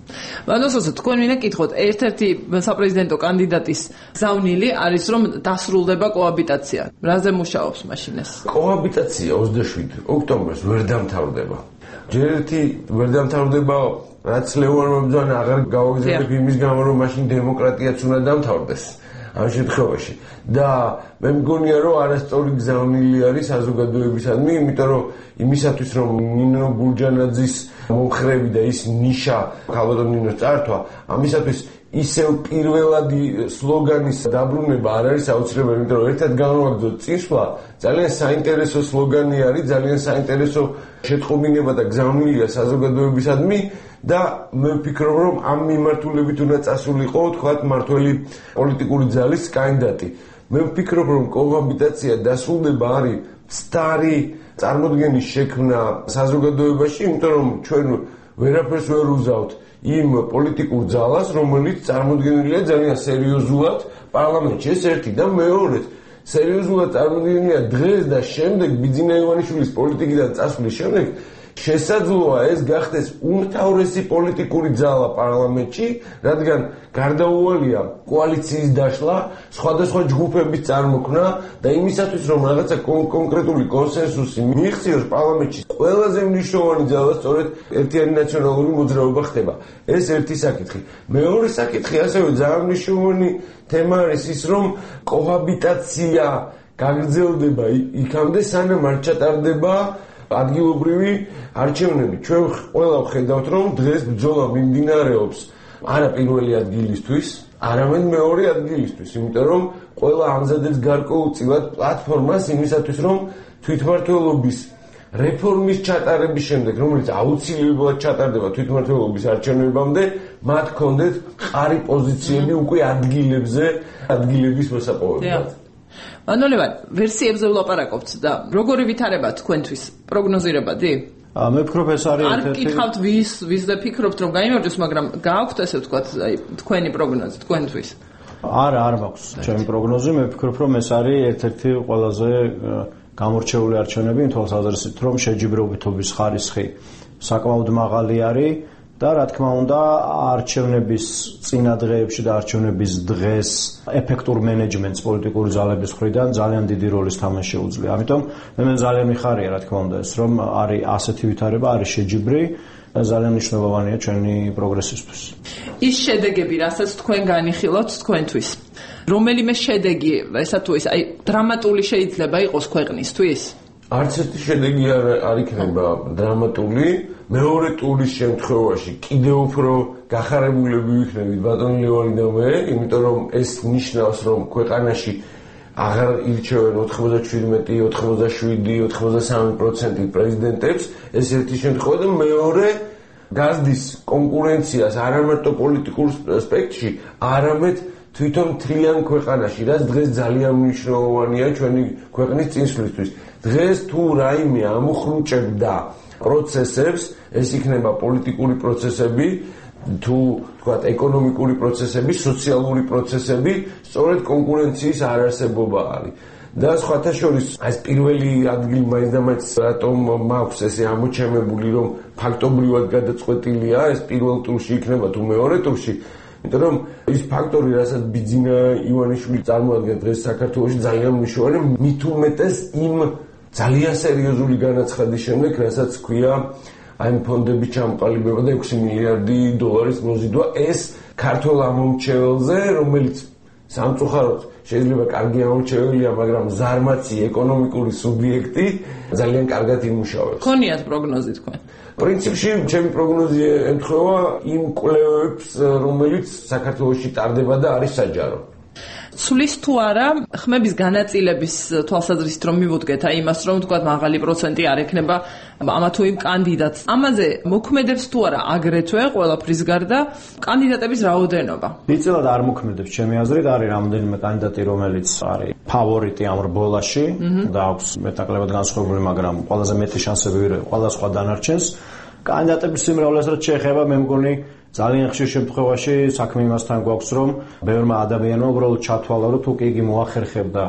ვანოსოზე თქვენ მინდა კითხოთ, ერთ-ერთი საპრეზიდენტო კანდიდატის გზავნილი არის რომ დასრულდება კოაბიტაცია. რაზე მუშაობს მაშინ ეს? კოაბიტაცია ოცდაშვიდ ოქტომბერს ვერ დამთავრდება. ჯერ ერთი ვერ დამთავრდება, რაც ლევანმა ბრძანა აღარ გავაგზავნებ იმის გამო, რომ მაშინ დემოკრატიაც უნდა დამთავრდეს. ამ შემთხვევაში და მე მგონია რომ არასწორი გზავნილი არის საზოგადოებისადმი, იმიტომ რომ იმისათვის რომ ნინო გურჯანაძის მომხრევი და ის ნიშა ქალბატონ ნინოს წართვა, ამისათვის ისევ პირველადი სლოგანის დაბრუნება არ არის აუცილებელი, იმიტომ რომ ერთად განვაგრძოთ წინსვლა, ძალიან საინტერესო სლოგანი არის, ძალიან საინტერესო შეტყობინება და გზავნილია საზოგადოებისადმი და მე ვფიქრობ რომ ამ მიმართულებით უნდა წასულიყო თქვათ მართველი პოლიტიკური ძალის კანდიდატი. მე ვფიქრობ რომ კოაბიტაცია დასრულდება არის სტარი წარმოდგენის შექმნა საზოგადოებაში, იმიტომ რომ ჩვენ ვერაფერს ვერ უზავთ იმ პოლიტიკურ ძალას, რომელიც წარმოდგენილია ძალიან სერიოზულად პარლამენტში. ეს ერთი და მეორედ სერიოზულად წარმოდგენილია დღეს და შემდეგ ბიძინა ივანიშვილის პოლიტიკიდან წასვლის შემდეგ შესაძლოა ეს გახდეს უმთავრესი პოლიტიკური ძალა პარლამენტში, რადგან გარდაუვალია კოალიციის დაშლა, სხვადასხვა ჯგუფების წარმოქმნა და იმისათვის რომ რაღაცა კონკრეტული კონსენსუსი მიიღწიოს პარლამენტში, ყველაზე მნიშვნელოვანი ძალა სწორედ ერთიანი ნაციონალური მოძრაობა ხდება. ეს ერთი საკითხი. მეორე საკითხი ასევე ძალიან მნიშვნელოვანი თემა არის ის, რომ კოაბიტაცია გაგრძელდება იქამდე, სანამ არ ჩატარდება ადგილობრივი არჩევნები. ჩვენ ყველა ვხედავთ, რომ დღეს ბრძოლა მიმდინარეობს არა პირველი ადგილისთვის, არამედ მეორე ადგილისთვის, იმიტომ რომ ყველა ამზადებს გარკვეულწილად პლატფორმას იმისათვის, რომ თვითმმართველობის რეფორმის ჩატარების შემდეგ, რომელიც აუცილებლად ჩატარდება თვითმმართველობის არჩევნებამდე, მათ ჰქონდეთ მყარი პოზიციები უკვე ადგილებზე, ადგილების მოსაპოვებლად. მანოლევან, ვერსიებზე ვლაპარაკობთ და როგორი ვითარება თქვენთვის პროგნოზირებადი? მე ვფიქრობ ეს არის ერთ-ერთი. არ გითხავთ ვის ვისზე ფიქრობთ რომ გაიმარჯვოს, მაგრამ გააქვთ ესე ვთქვათ, აი თქვენი პროგნოზი თქვენთვის? არა, არ მაქვს ჩემი პროგნოზი, მე ვფიქრობ რომ ეს არის ერთ-ერთი ყველაზე გამორჩეული არჩევნები, იმ თვალსაზრისით რომ შეჯიბრებითობის ხარისხი საკმაოდ მაღალი არის და რა თქმა უნდა არჩევნების წინა დღეებში და არჩევნების დღეს ეფექტურ მენეჯმენტს პოლიტიკური ძალების მხრიდან ძალიან დიდი როლის თამაში შეუძლია. ამიტომ მე ძალიან მიხარია რა თქმა უნდა ეს რომ არის ასეთი ვითარება, არის შეჯიბრი და ძალიან მნიშვნელოვანია ჩვენი პროგრესისთვის. ის შედეგები, რასაც თქვენ განიხილავთ თქვენთვის, რომელიმე შედეგი, ესა თუ ის აი დრამატული შეიძლება იყოს ქვეყნისთვის? არც ერთი შედეგი არ არ იქნება დრამატული. მეორე ტურის შემთხვევაში კიდევ უფრო გახარებულები ვიქნებით ბატონ ლევანი და მე, იმიტომ რომ ეს ნიშნავს რომ ქვეყანაში აღარ ირჩევენ ოთხმოცდაშვიდი, ოთხმოცდაშვიდი, ოცდასამი პროცენტი პრეზიდენტებს, ეს ერთი შემთხვევა და მეორე გაზდის კონკურენციას არა მარტო პოლიტიკურ ასპექტში, არამედ თვითონ მთლიან ქვეყანაში, რაც დღეს ძალიან მნიშვნელოვანია ჩვენი ქვეყნის წინსვლისთვის. დღეს თუ რაიმე ამოხრუჭებდა პროცესებს, ეს იქნება პოლიტიკური პროცესები, თუ თქვათ ეკონომიკური პროცესები, სოციალური პროცესები, სწორედ კონკურენციის არარსებობა არის. და სხვათა შორის ეს პირველი ადგილი მაინც და მაინც რატომ მაქვს ესე ამოჩემებული, რომ ფაქტობრივად გადაწყვეტილია ეს პირველ ტურში იქნება თუ მეორე ტურში, იმიტომ რომ ის ფაქტორი, რასაც ბიძინა ივანიშვილი წარმოადგენს დღეს საქართველოში, ძალიან მნიშვნელოვანია, მით უმეტეს იმ ძალიან სერიოზული განაცხადის შემდეგ, რასაც ქვია აი ფონდების ჩამოყალიბება და ექვსი მილიარდი დოლარის მოზიდვა, ეს ქართულ ამომრჩეველზე, რომელიც სამწუხაროდ შეიძლება კარგი ამომრჩეველია, მაგრამ ზარმაცი ეკონომიკური სუბიექტი ძალიან კარგად იმუშავებს. ქონიათ პროგნოზი თქვენ? პრინციპში ჩემი პროგნოზი ემთხვევა იმ კვლევებს, რომელიც საქართველოში ტარდება და არის საჯარო. სulis თუ არა ხმების განაწილების თვალსაზრისით რომ მივუდგეთ აი იმას რომ თქვა მაღალი პროცენტი არ ექნება ამა თუ იმ კანდიდატს. ამაზე მოქმედებს თუ არა აგრეთვე ყველაფრის გარდა კანდიდატების რაოდენობა? მიწილად არ მოქმედებს ჩემი აზრით, არის რამდენიმე კანდიდატი რომელიც არის ფავორიტი ამ რბოლაში და აქვს მეტნაკლებად განსხვავებული, მაგრამ ყველაზე მეტი შანსები ყველა სხვა დანარჩენს. კანდიდატების სიმრავლეს რაც შეეხება, მე მგონი ძალიან ხშირ შემთხვევაში საქმე იმასთან გვაქვს, რომ ბევრმა ადამიანმა უბრალოდ ჩათვალა, რომ თუ კი იგი მოახერხებდა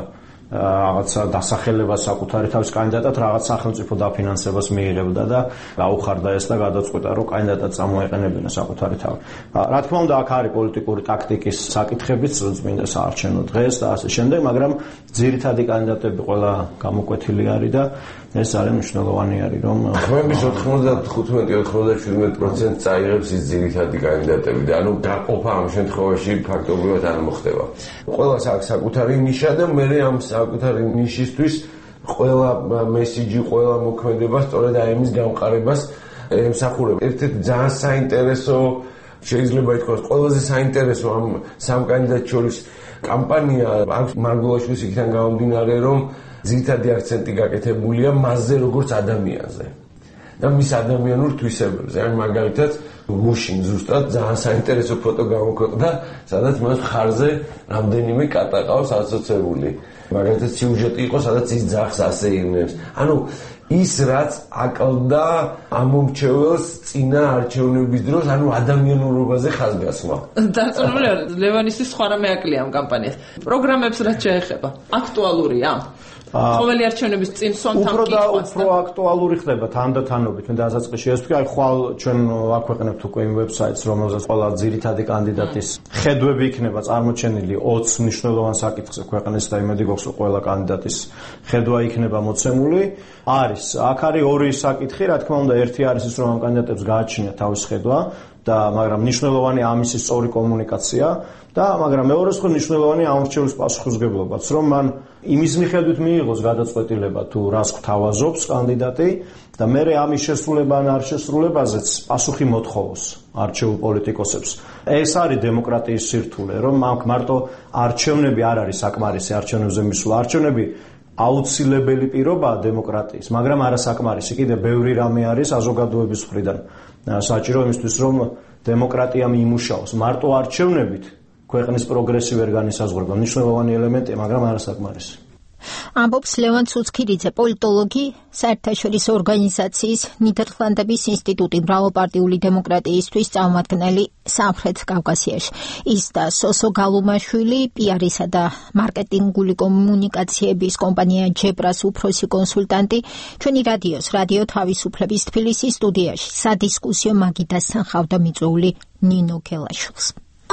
რაღაცა დასახელებას საკუთარი თავის კანდიდატად რაღაც სახელმწიფო დაფინანსებას მიიღებდა და გაუხარდა ეს და გადაწყვიტა რომ კანდიდატად წამოეყენებინა საკუთარი თავი. რა თქმა უნდა აქ არის პოლიტიკური ტაქტიკის საკითხებიც წმინდა საარჩევნო დღეს და ასე შემდეგ, მაგრამ ძირითადი კანდიდატები ყველა გამოკვეთილი არის და ეს არის მნიშვნელოვანი არის რომ ხმების ოთხმოცდახუთმეტი ოცდაშვიდმეტი პროცენტი წაიღებს ის ძირითადი კანდიდატები და ანუ გაყოფა ამ შემთხვევაში ფაქტობრივად არ მოხდება. ყველას აქვს საკუთარი ნიშა და მე ამ საკუთარი ნიშისთვის ყველა მესიჯი, ყველა მოქმედება სწორედ აი ამის გამყარებას ემსახურება. ერთ-ერთი ძალიან საინტერესო შეიძლება ითქვას ყველაზე საინტერესო ამ სამ კანდიდატს შორის კამპანია აქვს მარგულაშვილის იქიდან გამომდინარე რომ ძირითადი აქცენტი გაკეთებულია მასზე როგორც ადამიანზე და მის ადამიანურ თვისებებზე. ან მაგალითად მუშინ ზუსტად ძალიან საინტერესო ფოტო გამოქვეყნდა, სადაც მას ხარზე რამდენიმე კატა ყავს ასოცირებული. მაგალითად სიუჟეტი იყო, სადაც ის ძაღლს ასე ირნებს. ანუ ის რაც აკლდა ამომრჩეველს წინა არჩევნების დროს, ანუ ადამიანურობაზე ხაზგასმა. დარწმუნებული ვარ, ლევანისის სხვა რამე აკლია ამ კამპანიას. პროგრამებს რაც შეეხება, აქტუალურია? ყოველი არჩევნების წინ სონთან უფრო და უფრო აქტუალური ხდება თანდათანობით. მე დასაწყისში ეს ვთქვი, აი ხვალ ჩვენ აქვეყნებთ უკვე იმ ვებსაიტს, რომელზეც ყველა ძირითადი კანდიდატის ხედვები იქნება წარმოჩენილი ოცი მნიშვნელოვან საკითხზე ქვეყნის და იმედი გვაქვს რომ ყველა კანდიდატის ხედვა იქნება მოცემული. არის, აქ არის ორი საკითხი, რა თქმა უნდა, ერთი არის ის, რომ ამ კანდიდატებს გააჩნია თავის ხედვა და მაგრამ მნიშვნელოვანი ამისი სწორი კომუნიკაცია და მაგრამ მეორე სხვა მნიშვნელოვანი ამორჩევის პასუხისმგებლობაც, რომ მან იმის მიხედვით მიიღოს გადაწყვეტილება თუ რას გვთავაზობს კანდიდატი და მე ამის შესრულება ან არ შესრულებაზეც პასუხი მოთხოვოს არჩეულ პოლიტიკოსებს. ეს არის დემოკრატიის სირთულე, რომ აქ მარტო არჩევნები არ არის საკმარისი არჩევნებზე მისვლა. არჩევნები აუცილებელი პირობაა დემოკრატიის, მაგრამ არა საკმარისი. კიდევ ბევრი რამე არის საზოგადოების მხრიდან საჭირო იმისთვის, რომ დემოკრატია მიიმუშაოს. მარტო არჩევნებით ქვეყნის პროგრესი ვერ განისაზღვრება. მნიშვნელოვანი ელემენტია, მაგრამ არა საკმარისი. ამბობს ლევან ცუცქირიძე, პოლიტოლოგი, საერთაშორისო ორგანიზაციის ნიდერლანდების ინსტიტუტი მრავალპარტიული დემოკრატიისთვის წარმომადგენელი სამხრეთ კავკასიაში. ის და სოსო გალუმაშვილი, პიარისა და მარკეტინგული კომუნიკაციების კომპანია ჯებრას უფროსი კონსულტანტი, ჩვენი რადიოს, რადიო თავისუფლების თბილისის სტუდიაში სადისკუსიო მაგიდასთან ხავდა მიწვეული ნინო კელაშვილს.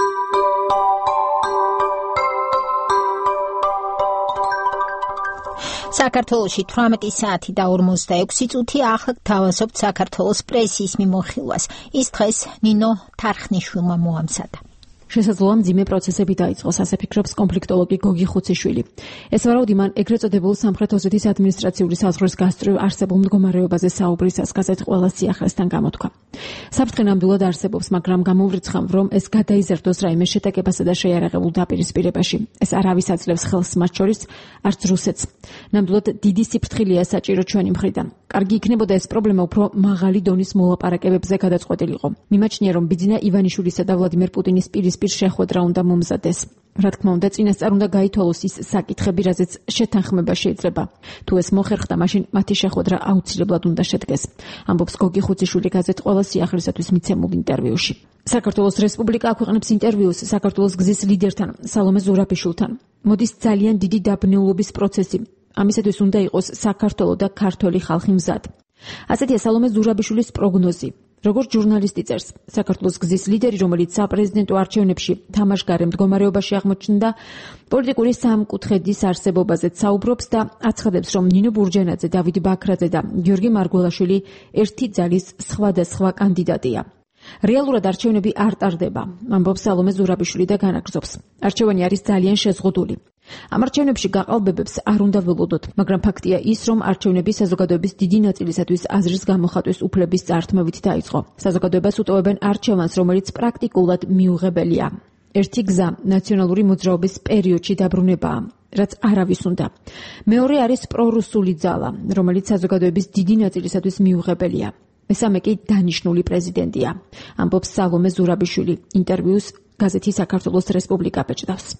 საქართველოში თვრამეტი საათი და ორმოცდაექვსი წუთი ახლა გთავაზობთ საქართველოს პრესის მიმოხილვას. ის დღეს ნინო თარხნიშვილმა მოამზადა. შესაძლოა მძიმე პროცესები დაიწყოს, ასე ფიქრობს კონფლიქტოლოგი გოგი ხუციშვილი. ეს ვარაუდი მან ეგრეთ წოდებულ სამხრეთ ოსეთის ადმინისტრაციული საზღვრის გასწვრივ არსებულ მდგომარეობაზე საუბრისას გაზეთ ყველა სიახლესთან გამოთქვა. საფრთხე ნამდვილად არსებობს, მაგრამ გამოვრიცხავ, რომ ეს გადაიზარდოს რაიმე შეტაკებასა და შეიარაღებულ დაპირისპირებაში. ეს არავის აძლევს ხელს მათ შორის, არც რუსეთს. ნამდვილად დიდი სიფრთხილეა საჭირო ჩვენი მხრიდან. კარგი იქნებოდა ეს პრობლემა უფრო მაღალი დონის მოლაპარაკებებზე გადაწყვეტილიყო. მიმაჩნია, რომ ბიძინა ივანიშვილისა და ვლადიმერ პუტინის პირისპირ შეხვედრა უნდა მომზადეს. რა თქმა უნდა, წინასწარ უნდა გაითვალოს ის საკითხები, რაზეც შეთანხმება შეიძლება. თუ ეს მოხერხდა, მაშინ მათი შეხვედრა აუცილებლად უნდა შედგეს. ამბობს გოგი ხუციშვილი გაზეთ ყველა სიახლისათვის მიცემულ ინტერვიუში. საქართველოს რესპუბლიკა აქვეყნებს ინტერვიუს საქართველოს გზის ლიდერთან, სალომე ზურაბიშვილთან. მოდის ძალიან დიდი დაბნეულობის პროცესი. ამისათვის უნდა იყოს საქართველო და ქართველი ხალხი მზად. ასეთია სალომე ზურაბიშვილის პროგნოზი. როგორც ჟურნალისტი წერს, საქართველოს გზის ლიდერი, რომელიც საპრეზიდენტო არჩევნებში თამაშგარე მდგომარეობაში აღმოჩნდა, პოლიტიკური სამკუთხედის არსებობაზეც საუბრობს და აცხადებს, რომ ნინო ბურჯენაძე, დავით ბაქრაძე და გიორგი მარგველაშვილი ერთი ძალის სხვადასხვა კანდიდატია. რეალურად არჩევნები არ ტარდება, ამბობს სალომე ზურაბიშვილი და განაგრძობს. არჩევანი არის ძალიან შეზღუდული. ამ არჩევნებში გაყალბებებს არ უნდა ველოდოთ, მაგრამ ფაქტია ის, რომ არჩევნები საზოგადოების დიდი ნაწილისათვის აზრის გამოხატვის უფლების წართმევით დაიწყო. საზოგადოებას უტოვებენ არჩევანს, რომელიც პრაქტიკულად მიუღებელია. ერთი გზა ნაციონალური მოძრაობის პერიოდში დაბრუნებაა, რაც არავის უნდა. მეორე არის პრორუსული ძალა, რომელიც საზოგადოების დიდი ნაწილისათვის მიუღებელია. მესამე კი დანიშნული პრეზიდენტია, ამბობს სალომე ზურაბიშვილი ინტერვიუს გაზეთი საქართველოს რესპუბლიკა ბეჭდავს.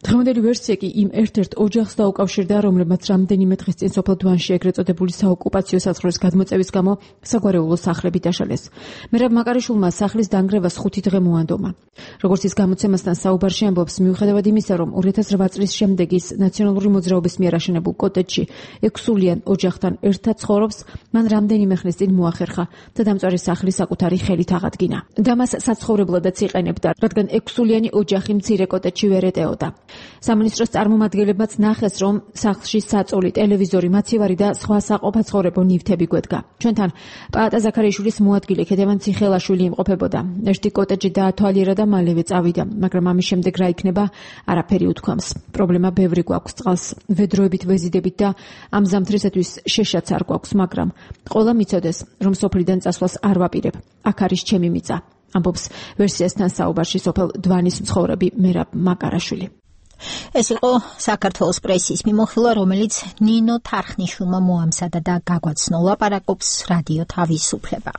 დღევანდელი ვერსია კი იმ ერთ-ერთ ოჯახს დაუკავშირდა, რომლებმაც რამდენიმე დღის წინ სოფელ დვანში ეგრეთ წოდებული საოკუპაციო საზღვრის გადმოწევის გამო საგვარეულო სახლები დაშალეს. მერაბ მაკარიშვილმა სახლის დანგრევას ხუთი დღე მოანდომა. როგორც ის გამოცემასთან საუბარში ამბობს, მიუხედავად იმისა, რომ ორი ათას რვა წლის შემდეგ ის ნაციონალური მოძრაობის მიერ აშენებულ კოტეჯში ექვსსულიან ოჯახთან ერთად ცხოვრობს, მან რამდენიმე ხნის წინ მოახერხა და დამწვარი სახლი საკუთარი ხელით აღადგინა. და მას საცხოვრებლადაც იყენებდა, რადგან ექვსსულიანი ოჯახი მცირე კოტეჯში ვერ ეტეოდა. სამინისტროს წარმომადგენლებმაც ნახეს, რომ სახლში საწოლი, ტელევიზორი, მაცივარი და სხვა საყოფაცხოვრებო ნივთები გვედგა. ჩვენთან პაატა ზაქარიაშვილის მოადგილე ქედევან ციხელაშვილი იმყოფებოდა. ერთი კოტეჯი დაათვალიერა და მალევე წავიდა, მაგრამ ამის შემდეგ რა იქნება, არაფერი უთქვამს. პრობლემა ბევრი გვაქვს, წყალს ვედროებით ვეზიდებით და ამ ზამთრისათვის შეშაც არ გვაქვს, მაგრამ ყველა მიცოდეს, რომ სოფლიდან წასვლას არ ვაპირებ. აქ არის ჩემი მიწა. ამბობს ვერსიასთან საუბარში სოფელ დვანის მცხოვრები მერაბ მაკარაშვილი. ეს იყო საქართველოს პრესის მიმოხილვა, რომელიც ნინო თარხნიშვილმა მოამზადა და გაგვაცნო. ლაპარაკობს რადიო თავისუფლება.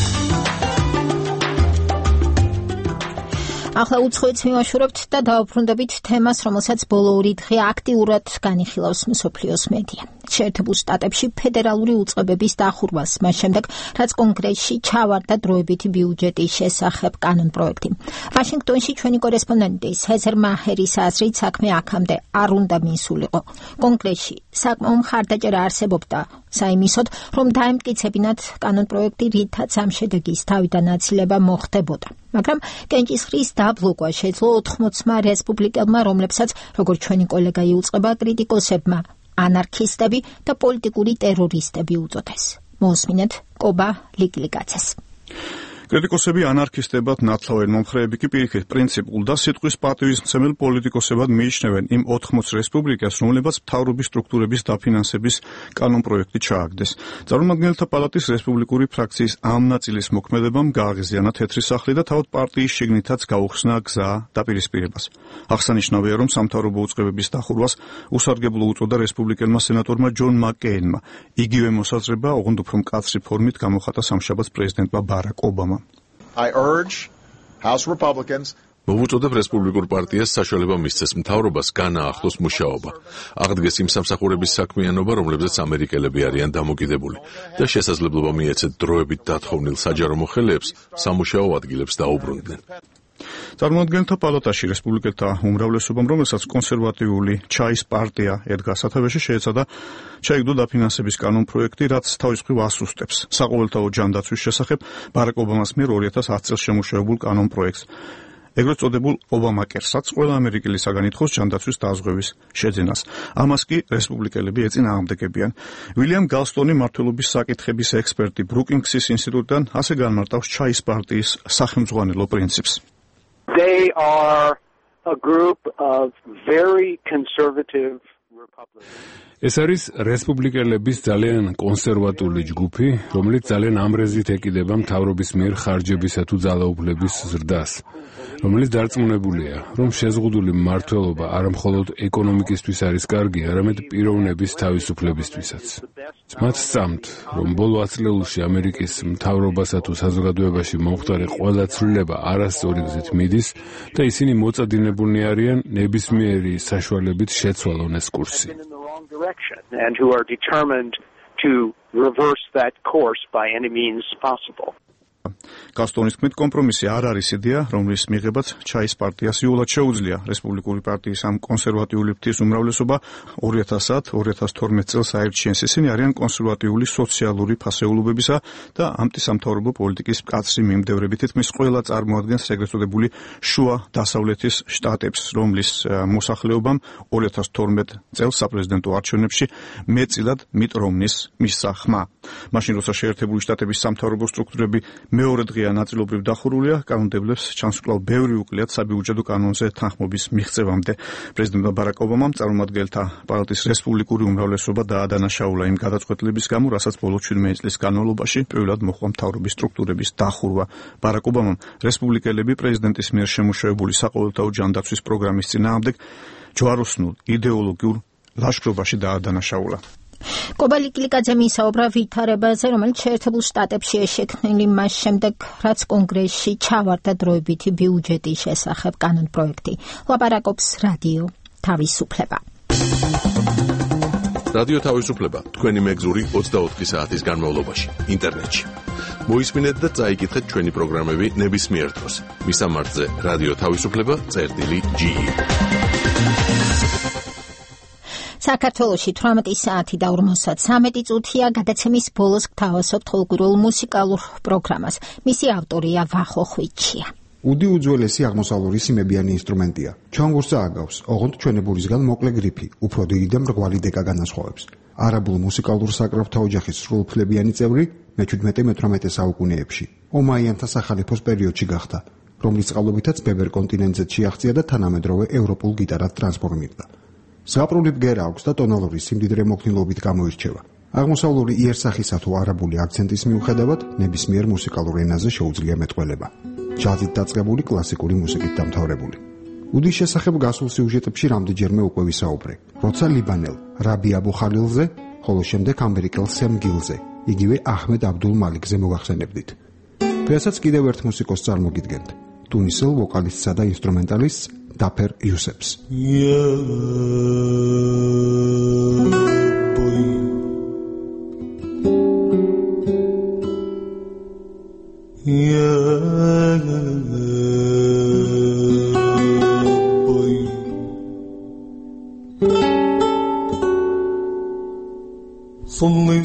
ახლა უცხოეთს მივაშურებთ და დავუბრუნდებით თემას, რომელსაც ბოლო ორი დღე აქტიურად განიხილავს მსოფლიოს მედია. შეერთებულ შტატებში ფედერალური უწყებების დახურვას, მას შემდეგ, რაც კონგრესში ჩავარდა დროებითი ბიუჯეტის შესახებ კანონპროექტი. ვაშინგტონში ჩვენი კორესპონდენტი სეზარ მაჰერის აზრით, საქმე აქამდე არ უნდა მისულიყო. კონგრესში საკმაო მხარდაჭერა არსებობდა საიმისოდ, რომ დაემტკიცებინათ კანონპროექტი, რითაც ამ შედეგის თავიდან აცილება მოხდებოდა. მაგრამ კენჭისყრის დაბლოკვა შეძლო ოთხმოცმა რესპუბლიკელმა, რომლებსაც, როგორც ჩვენი კოლეგა იუწყება, კრიტიკოსებმა ანარქისტები და პოლიტიკური ტერორისტები უწოდეს. მოусმინეთ კობა ლიკლიკაცეს. კრიტიკოსები ანარქისტებად, ნათლავენ მომხრეები კი პირიქით პრინციპულ და სიტყვის პატივისმცემელ პოლიტიკოსებად მიიჩნევენ იმ ოთხმოც რესპუბლიკას, რომლებაც მთავრობის სტრუქტურების დაფინანსების კანონპროექტი ჩააგდეს. წარმომადგენელთა პალატის რესპუბლიკური ფრაქციის ამ ნაწილის მოქმედებამ გააღიზიანა თეთრი სახლი და თავად პარტიის შიგნითაც გაუხსნა გზა დაპირისპირებას. აღსანიშნავია, რომ სამთავრობო უწყებების დახურვას უსარგებლო უწოდა რესპუბლიკელმა სენატორმა ჯონ მაკეინმა. იგივე მოსაზრება, ოღონდ უფრო მკაცრი ფორმით გამოხატა სამშაბათს პრეზიდენტმა ბარაკ ობამამ. I urge House Republicans მოვუწოდებ რესპუბლიკურ პარტიას საშუალება მისცეს მთავრობას განაახლოს მუშაობა. აღდგეს იმ სამსახურების საქმიანობა, რომლებზეც ამერიკელები არიან დამოკიდებული და შესაძლებლობა მიეცეთ დროებით დათხოვნილ საჯარო მოხელეებს სამუშაო ადგილებს დაუბრუნდნენ. წარმოადგენელთა პალატაში რესპუბლიკელთა უმრავლესობამ, რომელსაც კონსერვატიული ჩაის პარტია ედგა სათავეში, შეეცადა ჩაიგდო დაფინანსების კანონპროექტი, რაც თავის მხრივ ასუსტებს საყოველთაო ჯანდაცვის შესახებ ბარაკ ობამას მიერ ორი ათას ათი წელს შემუშავებულ კანონპროექტს. ეგრეთ წოდებულ ობამაკერსაც, ყველა ამერიკელი საგანითხოს ჯანდაცვის დაზღვევის შეძენას. ამას კი რესპუბლიკელები ეწინააღმდეგებიან. ვილიამ გალსტონი, მმართველობის საკითხების ექსპერტი ბრუკინგსის ინსტიტუტიდან, ასე განმარტავს ჩაის პარტიის სახელმძღვანელო პრინციპს. They are a group of very conservative Republicans. ეს არის რესპუბლიკელების ძალიან კონსერვატული ჯგუფი, რომელიც ძალიან ამრეზით ეკიდება მთავრობის მიერ ხარჯებისა თუ ძალაუფლების ზრდას, რომელიც დარწმუნებულია, რომ შეზღუდული მმართველობა არა მხოლოდ ეკონომიკისთვის არის კარგი, არამედ პიროვნების თავისუფლებისთვისაც. მათ სწამთ, რომ ბოლო ათი წლებში ამერიკის მთავრობასა თუ საზოგადოებაში მომხდარი ყველა ცვლილება არასწორი გზით მიდის და ისინი მოწადინებულნი არიან ნებისმიერი საშუალებით შეცვალონ ეს კურსი. Direction and who are determined to reverse that course by any means possible. გასტონის თქმით, კომპრომისი არ არის იდეა, რომლის მიღებაც ჩაის პარტიას იოლად შეუძლია. რესპუბლიკური პარტიის ამ კონსერვატიული ფრთის უმრავლესობა ორი ათას ათი ორი ათას თორმეტ წელს აირჩიეს. ისინი არიან კონსერვატიული სოციალური ფასეულობებისა და ანტისამთავრობო პოლიტიკის მკაცრი მიმდევრები. თითქმის ყველა წარმოადგენს ეგრეთ წოდებული შუა დასავლეთის შტატებს, რომლის მოსახლეობამ ორი ათას თორმეტ წელს საპრეზიდენტო არჩევნებში მეტწილად მიტ რომნის მისცა ხმა. მაშინ, როცა შეერთებული შტატების სამთავრობო სტრუქტურები მეორე დღეა ნაწილობრივ დახურულია, კანონმდებლებს ჩანს კვლავ ბევრი უყლიათ საბიუჯეტო კანონზე თანხმობის მიღწევამდე. პრეზიდენტმა ბარაკ ობამამ წარმომადგენელთა პალატის რესპუბლიკური უმრავლესობა დაადანაშაულა იმ გადაწყვეტილების გამო, რასაც ბოლო შვიდმეტი წლის განმავლობაში პირველად მოჰყვა მთავრობის სტრუქტურების დახურვა. ბარაკ ობამამ რესპუბლიკელები პრეზიდენტის მიერ შემუშავებული საყოველთაო ჯანდაცვის პროგრამის წინააღმდეგ ჯვაროსნულ იდეოლოგიურ ლაშქრობაში დაადანაშაულა. კობა ლიკლიკაძე მისაუბრა ვითარებაზე, რომელიც შეერთებულ შტატებში შექმნილი მას შემდეგ, რაც კონგრესში ჩავარდა დროებითი ბიუჯეტის შესახებ კანონპროექტი. ლაპარაკობს რადიო თავისუფლება. რადიო თავისუფლება თქვენი მეგზური ოცდაოთხი საათის განმავლობაში ინტერნეტში. მოისმინეთ და წაიკითხეთ ჩვენი პროგრამები ნებისმიერ დროს. მისამართზე რადიო თავისუფლება წერტილი ჯი. საქართველოში თვრამეტი საათი და ორმოცდათრამეტი წუთია გადაცემის ბოლოს გთავაზობთ ხალხურ მუსიკალურ პროგრამას. მისი ავტორია ვახო ხვიჩია. უდი უძველესი აღმოსავლური სიმებიანი ინსტრუმენტია. ჩანგურსა აგავს, ოღონდ ჩვენებურისგან მოკლე გრიფი, უფრო დიდი და მრგვალი დეკა განასხვავებს. არაბულ მუსიკალურ საკრავთა ოჯახის სრულუფლებიანი წევრი მეჩვიდმეტე-მეთვრამეტე საუკუნეებში ომაიანთა სახალიფოს პერიოდში გახდა, რომლის წყალობითაც ბებერ კონტინენტზე შეაღწია და თანამედროვე ევროპულ გიტარად ტრანსფორმირდა. ზღაპრული ბგერა აქვს და ტონალური სიმდიდრე მოქნილობით გამოირჩევა. აღმოსავლური იერსახისა თუ არაბული აქცენტის მიუხედავად ნებისმიერ მუსიკალურ ენაზე შეუძლია მეტყველება. ჯაზით დაწყებული კლასიკური მუსიკით დამთავრებული. უდის შესახებ გასულ სიუჟეტებში რამდენჯერმე უკვე ვისაუბრე, როცა ლიბანელ რაბი აბუ ხალილზე, ხოლო შემდეგ ამერიკელ სემ გილზე, იგივე აჰმედ აბდულ მალიქზე მოგახსენებდით. დღესაც კიდევ ერთ მუსიკოს წარმოგიდგენთ, ტუნისელ ვოკალისტსა და ინსტრუმენტალისტს დაფერ იუსეფს. صلي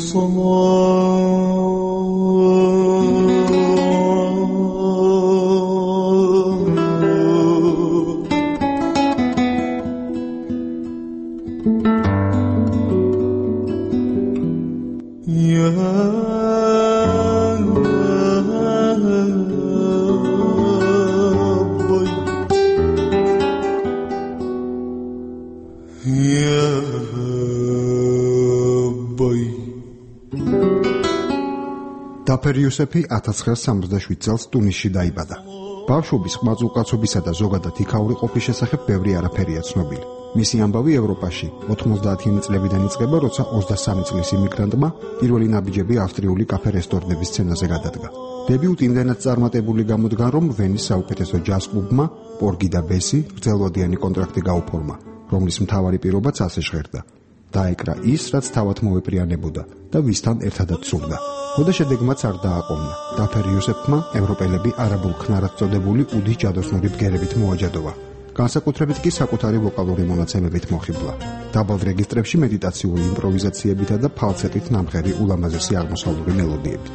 დაფერ იუსეფი ათას ცხრაასი სამოცდაშვიდ წელს ტუნისში დაიბადა. ბავშვობის ყმაწვილკაცობისა და ზოგადად იქაური ყოფის შესახებ ბევრი არაფერია ცნობილი. მისი ამბავი ევროპაში ოთხმოცდაათიანი წლებიდან იწყება, როცა ოცდასამი წლის იმიგრანტმა პირველი ნაბიჯები ავსტრიული კაფე რესტორნების სცენაზე გადადგა. დებიუტი იმდენად წარმატებული გამოდგა, რომ ვენის საუკეთესო ჯაზ კლუბმა პორგი და ბესი გრძელვადიანი კონტრაქტი გაუფორმა, რომლის მთავარი პირობაც ასე ჟღერდა. დაეკრა ის, რაც თავად მოეპრიანებოდა და ვისთან ერთადაც სურდა. ხოდა შედეგმაც არ დააყოვნა. დაფერ იუსეფმა ევროპელები არაბულ ქნარად წოდებული უდის ჯადოსნური ბგერებით მოაჯადოვა. განსაკუთრებით კი საკუთარი ვოკალური მონაცემებით მოხიბლა. დაბალ რეგისტრებში მედიტაციური იმპროვიზაციებითა და ფალცეტით ნამღერი ულამაზესი აღმოსავლური მელოდიებით.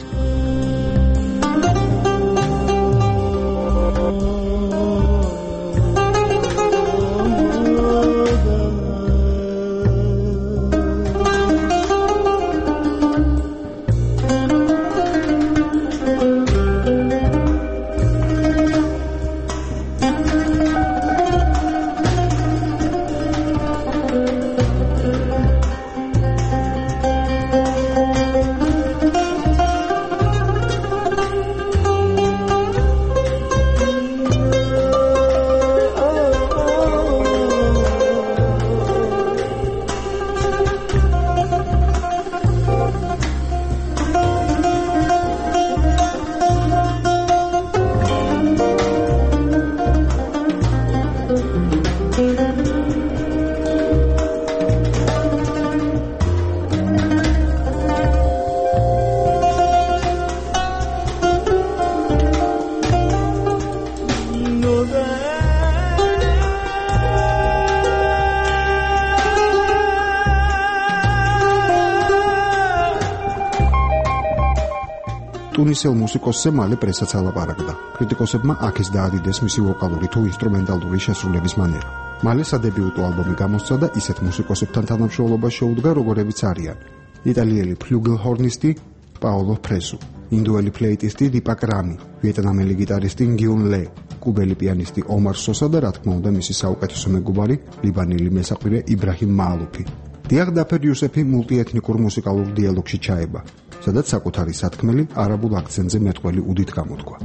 ტუნისელ მუსიკოსზე მალე პრესაც ალაპარაკდა. კრიტიკოსებმა აქეს დაადიდეს მისი ვოკალური თუ ინსტრუმენტალური შესრულების მანერა. მალე სადებიუტო ალბომი გამოსცა და ისეთ მუსიკოსებთან თანამშრომლობა შეუდგა, როგორებიც არიან იტალიელი ფლუგელჰორნისტი პაოლო ფრესუ, ინდოელი ფლეიტისტი დიპაკ რამი, ვიეტნამელი გიტარისტი ნგიუნ ლე, კუბელი პიანისტი ომარ სოსა და რა თქმა უნდა მისი საუკეთესო მეგობარი ლიბანელი მესაყვირე იბრაჰიმ მაალუფი. დიახ, დაფერ იუსეფი მულტიეთნიკურ მუსიკალურ დიალოგში ჩაება, სადაც საკუთარი სათქმელი არაბულ აქცენტზე მეტყველი უდით გამოთქვა.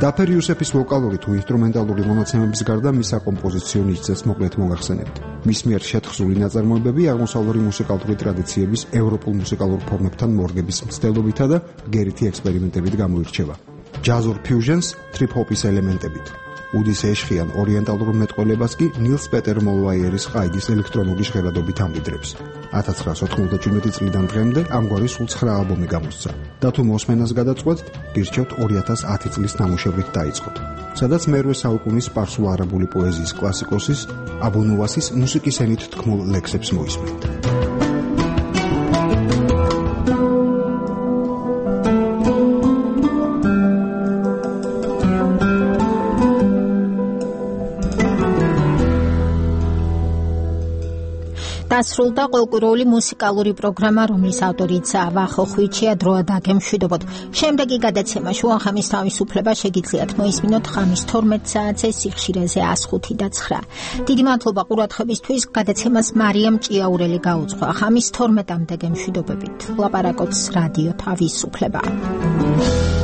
ზაფერ იუსეფის ვოკალური თუ ინსტრუმენტალური მონაცემების გარდა მის საკომპოზიციო ნიჭზეც მოკლედ მოგახსენებთ. მის მიერ შეთხზული ნაწარმოებები აღმოსავლური მუსიკალური ტრადიციების ევროპულ მუსიკალურ ფორმებთან მორგების მცდელობითა და გერითი ექსპერიმენტებით გამოირჩევა. ჯაზურ ფიუჟენს ტრიპ-ჰოპის ელემენტებით. უდის ეშხიან ორიენტალურ მეტყველებას კი ნილს პეტერ მოლვაიერის ყაიდის ელექტრონული ჟღერადობით ამდიდრებს. ათას ცხრაასი ოთხმოცდაშვიდი წლიდან დღემდე ამგვარი სულ ცხრა ალბომი გამოსცა. და თუ მოსმენას გადაწყვეტთ, გირჩევთ ორი ათას ათი წლის ნამუშევრით დაიწყოთ, სადაც მერვე საუკუნის სპარსულ-არაბული პოეზიის კლასიკოსის აბუ ნუვასის მუსიკის ენით თქმულ ლექსებს მოისმენთ. დასრულდა ყოველკვირეული მუსიკალური პროგრამა, რომლის ავტორიც ვახო ხვიჩია. დროა დაგემშვიდობოთ. შემდეგი გადაცემა შუახამის თავისუფლება შეგიძლიათ მოისმინოთ ხამის თორმეტ საათზე სიხშირეზე ას ხუთი და ცხრა. დიდი მადლობა ყურადღებისთვის. გადაცემას მარიამ ჭიაურელი გაუძღვა. ხამის თორმეტამდე გემშვიდობებით. ლაპარაკობს რადიო თავისუფლება.